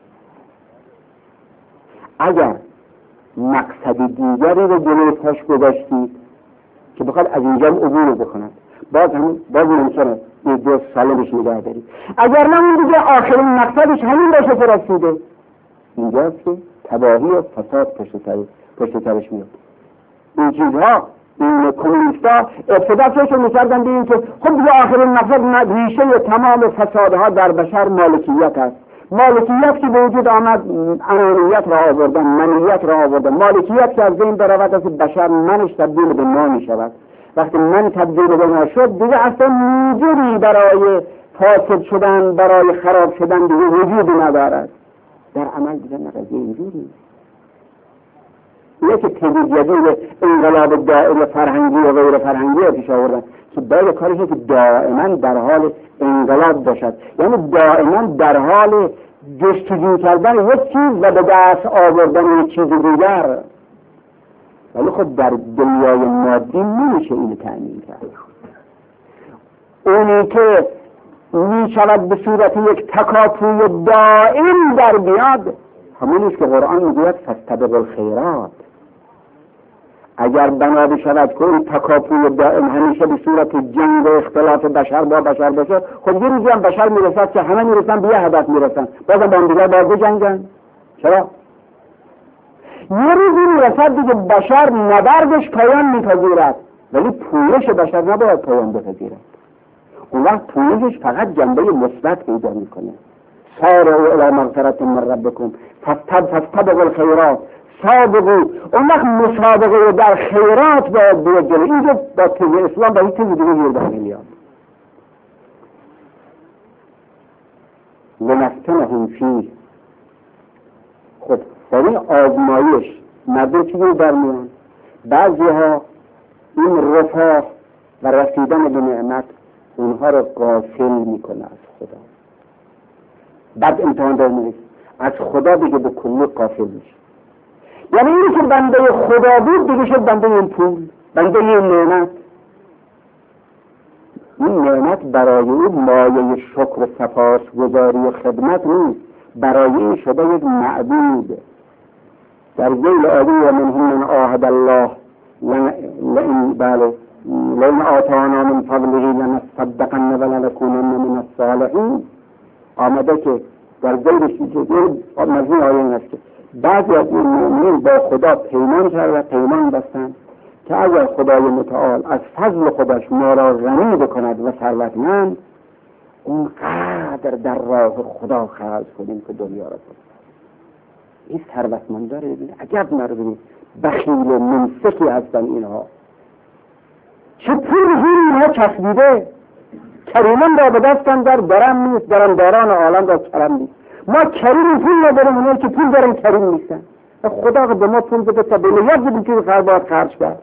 S2: اگر مقصد دیگری رو جلوی پاش گذاشتید که بخواد از اینجا عبور بکنه، باز هم باز ممکنه یه دو ساله بهش نگاه دارید. اگر نه اون دیگه آخرین مقصدش همین باشه که رسیده، اینجاست که تباهی و فساد پشت سرش پشت سرش میاد. این چیزها این کمونیستا ابتدا فکر می‌کردن به این که خب دیگه آخرین مقصد ریشه تمام فسادها در بشر مالکیت است. مالکیت که به وجود آمد انانیت را آوردن، منیت را آوردن. مالکیت که از بین برود از بشر منش تبدیل به ما می شود. وقتی من تبدیل به ما شد دیگه اصلا موجودی برای فاسد شدن، برای خراب شدن دیگه وجود ندارد. در عمل دیگه نقضی اینجوری نیست. یکی تیزی جدید انقلاب دائره فرهنگی و غیر فرهنگی را پیش آوردن که باید کارشه که دائما در حال انقلاب باشد، یعنی دائما در حال جستجو کردن یک چیز و به دست آوردن یک چیز دیگر. ولی خب در دنیای مادی نمیشه اینو تأمین کرد. اونی که می شود به صورت یک تکاپوی دائم در بیاد، همونیست که قرآن میگوید فاستبقوا الخیرات. اگر بنا بشود که این تکاپوی دائم همیشه به صورت جنگ و اختلاف بشر با بشر باشه، خب یه روزی هم بشر میرسد که همه میرسن به یه هدف میرسن، بازم با هم دیگر باز جنگن. چرا؟ یه روزی میرسد دیگه بشر نبردش پایان میپذیرد، ولی پویش بشر نباید پایان بپذیرد. اون وقت پویش فقط جنبه مثبت پیدا میکنه. سارعوا الی مغفرة من ربکم فاستبقوا الخیرات سابقوا. اون وقت مسابقه در خیرات باید بیاد جلو. اینجا با تیز اسلام با هیچ چیز دیگه گیر نمیاد. لنفتنهم فیه. خب در این آزمایش مردم چیزی در میان. بعضی ها این رفاه و رسیدن به نعمت اونها رو غافل میکنه از خدا. بعد امتحان دار میشه از خدا دیگه به کلی غافل میشه. یعنی اینی که بنده خدا بود دیگه شد بنده این پول، بنده این نعمت. این نعمت برای او مایه شکر و سپاسگزاری و خدمت نیست، برای این شده یک معبود. در ذیل آیه و منهم من عاهد الله لئن بله لئن آتانا من فضله لنصدقن ولنکونن من الصالحین. آمده که در ذیلش مضمون آیه این است که بعضی از این مؤمنین با خدا پیمان کرد و پیمان بستند که اگر خدای متعال از فضل خودش ما را غنی بکند و ثروتمند، اونقدر در راه خدا خرج کنیم که دنیا را کنیم. این ثروتمندا رو ببینید، عجب مردمی بخیل و ممسکی هستن اینها. چه پول اینها چسبیده، کریمان را به دستن در درم نیست، درمداران عالم را کرم نیست. ما کریم پول نداریم، اونایی که پول دارن کریم نیستن. خدا به ما پول بده تا بله یاد بدیم که خربات خرج کرد.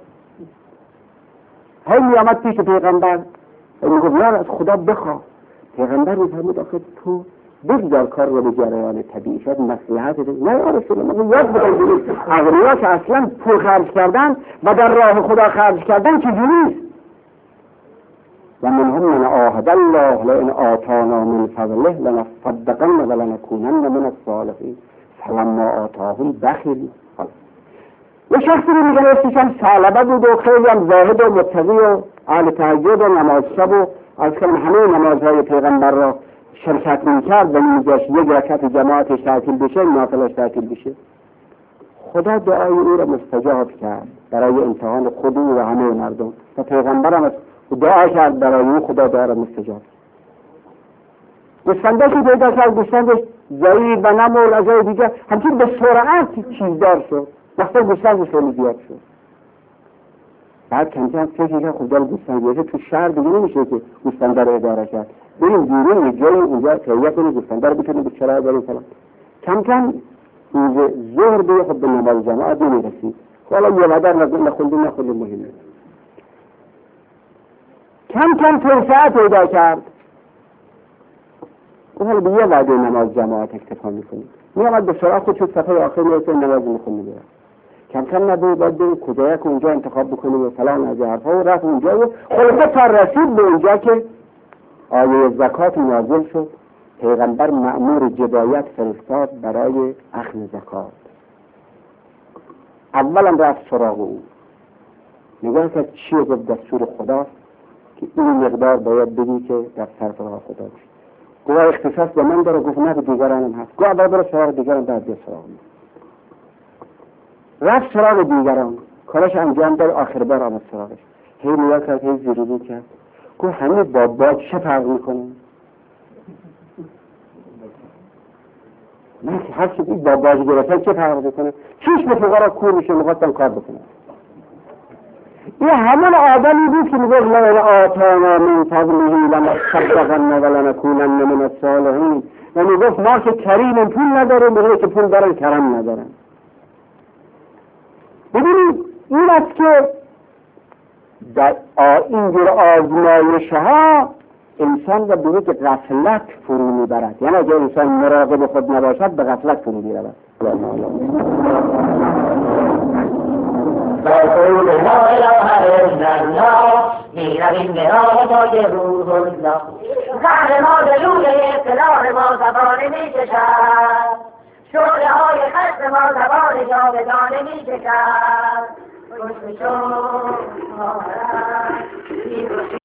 S2: هی میامد پیش پیغمبر میگفت یار از خدا بخواه. پیغمبر میفرمود آخه تو بگذار کار رو به جریان طبیعی، شاید مصلحت ده. نه یا رسول الله یاد بدیم اغنیا که اصلا پول خرج کردن و در راه خدا خرج کردن چیزی نیست. و منهم من عاهد الله لئن آتانا من فضله لنصدقن ولنکونن من الصالحین فلما آتاهم بخیل. یه شخصی رو میگن اسمشم ثعلبه بود و خیلی هم زاهد و متقی و اهل تهجد و نماز شب و از کلم همه نمازهای پیغمبر را شرکت میکرد و میگشت یک رکعت جماعتش تعطیل بشه، نافلش تعطیل بشه. خدا دعای او را مستجاب کرد برای امتحان خود و همه مردم و پیغمبر هم دعا کرد برای او، خدا دعا را مستجاب. گوسفندش رو پیدا کرد، گوسفندش ضعیف و نمول از جای دیگر همچین به سرعت چیزدار شد. وقتا گوسفندش خیلی زیاد شد. بعد کم کم فکر کرد خدا گوسفند بیاره تو شهر دیگه نمیشه که گوسفند رو اداره کرد. بریم بیرون یه جایی اونجا تهیه کنیم گوسفند رو بتونیم به چرا بریم فلان. کم کم روز ظهر دیگه خب به نماز جماعت نمیرسید. حالا یه مدر نخوندیم نخوندیم مهمه. کم کم فرصت پیدا کرد. اون حالا به یه وعده نماز جماعت اکتفا میکنیم. میامد به سراغ خود شد صفحه آخر میرسه نماز میخونیم میرم. کم کم نبود باید بریم کجایی که اونجا انتخاب بکنیم و فلان از حرفا و رفت اونجا و خلاصه تا رسید به اونجا که آیه زکات نازل شد. پیغمبر مأمور جبایت فرستاد برای اخذ زکات. اولا رفت سراغ او. نگاه کرد چیه؟ گفت دستور خداست که این مقدار باید بدی که در صرف راه خدا بشه. گفت اختصاص به من داره؟ گفت نه به دیگرانم هست. گفت اول برو سراغ دیگران بعد بیا سراغ من. رفت سراغ دیگران، کارش انجام داد، آخر بار آمد سراغش. هی نگاه کرد، هی زیرو کرد. گفت همه با باد چه فرق میکنه؟ من که هر چیزی با باد گرفتن چه فرق میکنه؟ چیش به فقرا کور میشه میخواستم کار بکنم. این همون آدمی بود که میگه لئن آتانا من فضله لنصدقن ولنکونن من الصالحین. و میگفت ما که کریم پول نداریم، میگه که پول دارن کرم ندارن. ببینید این است که در این جور آزمایش ها انسان را به یک غفلت فرو میبرد. یعنی اگر انسان مراقب خود نباشد به غفلت فرو میرود.
S3: بقول لا اله الا الله میرویم به راه پای روح الله. زهر ما دلوی اطلاع ما زبانه میکشد، شعله های خشم ما زبان جاودانه میکشد. خوش شو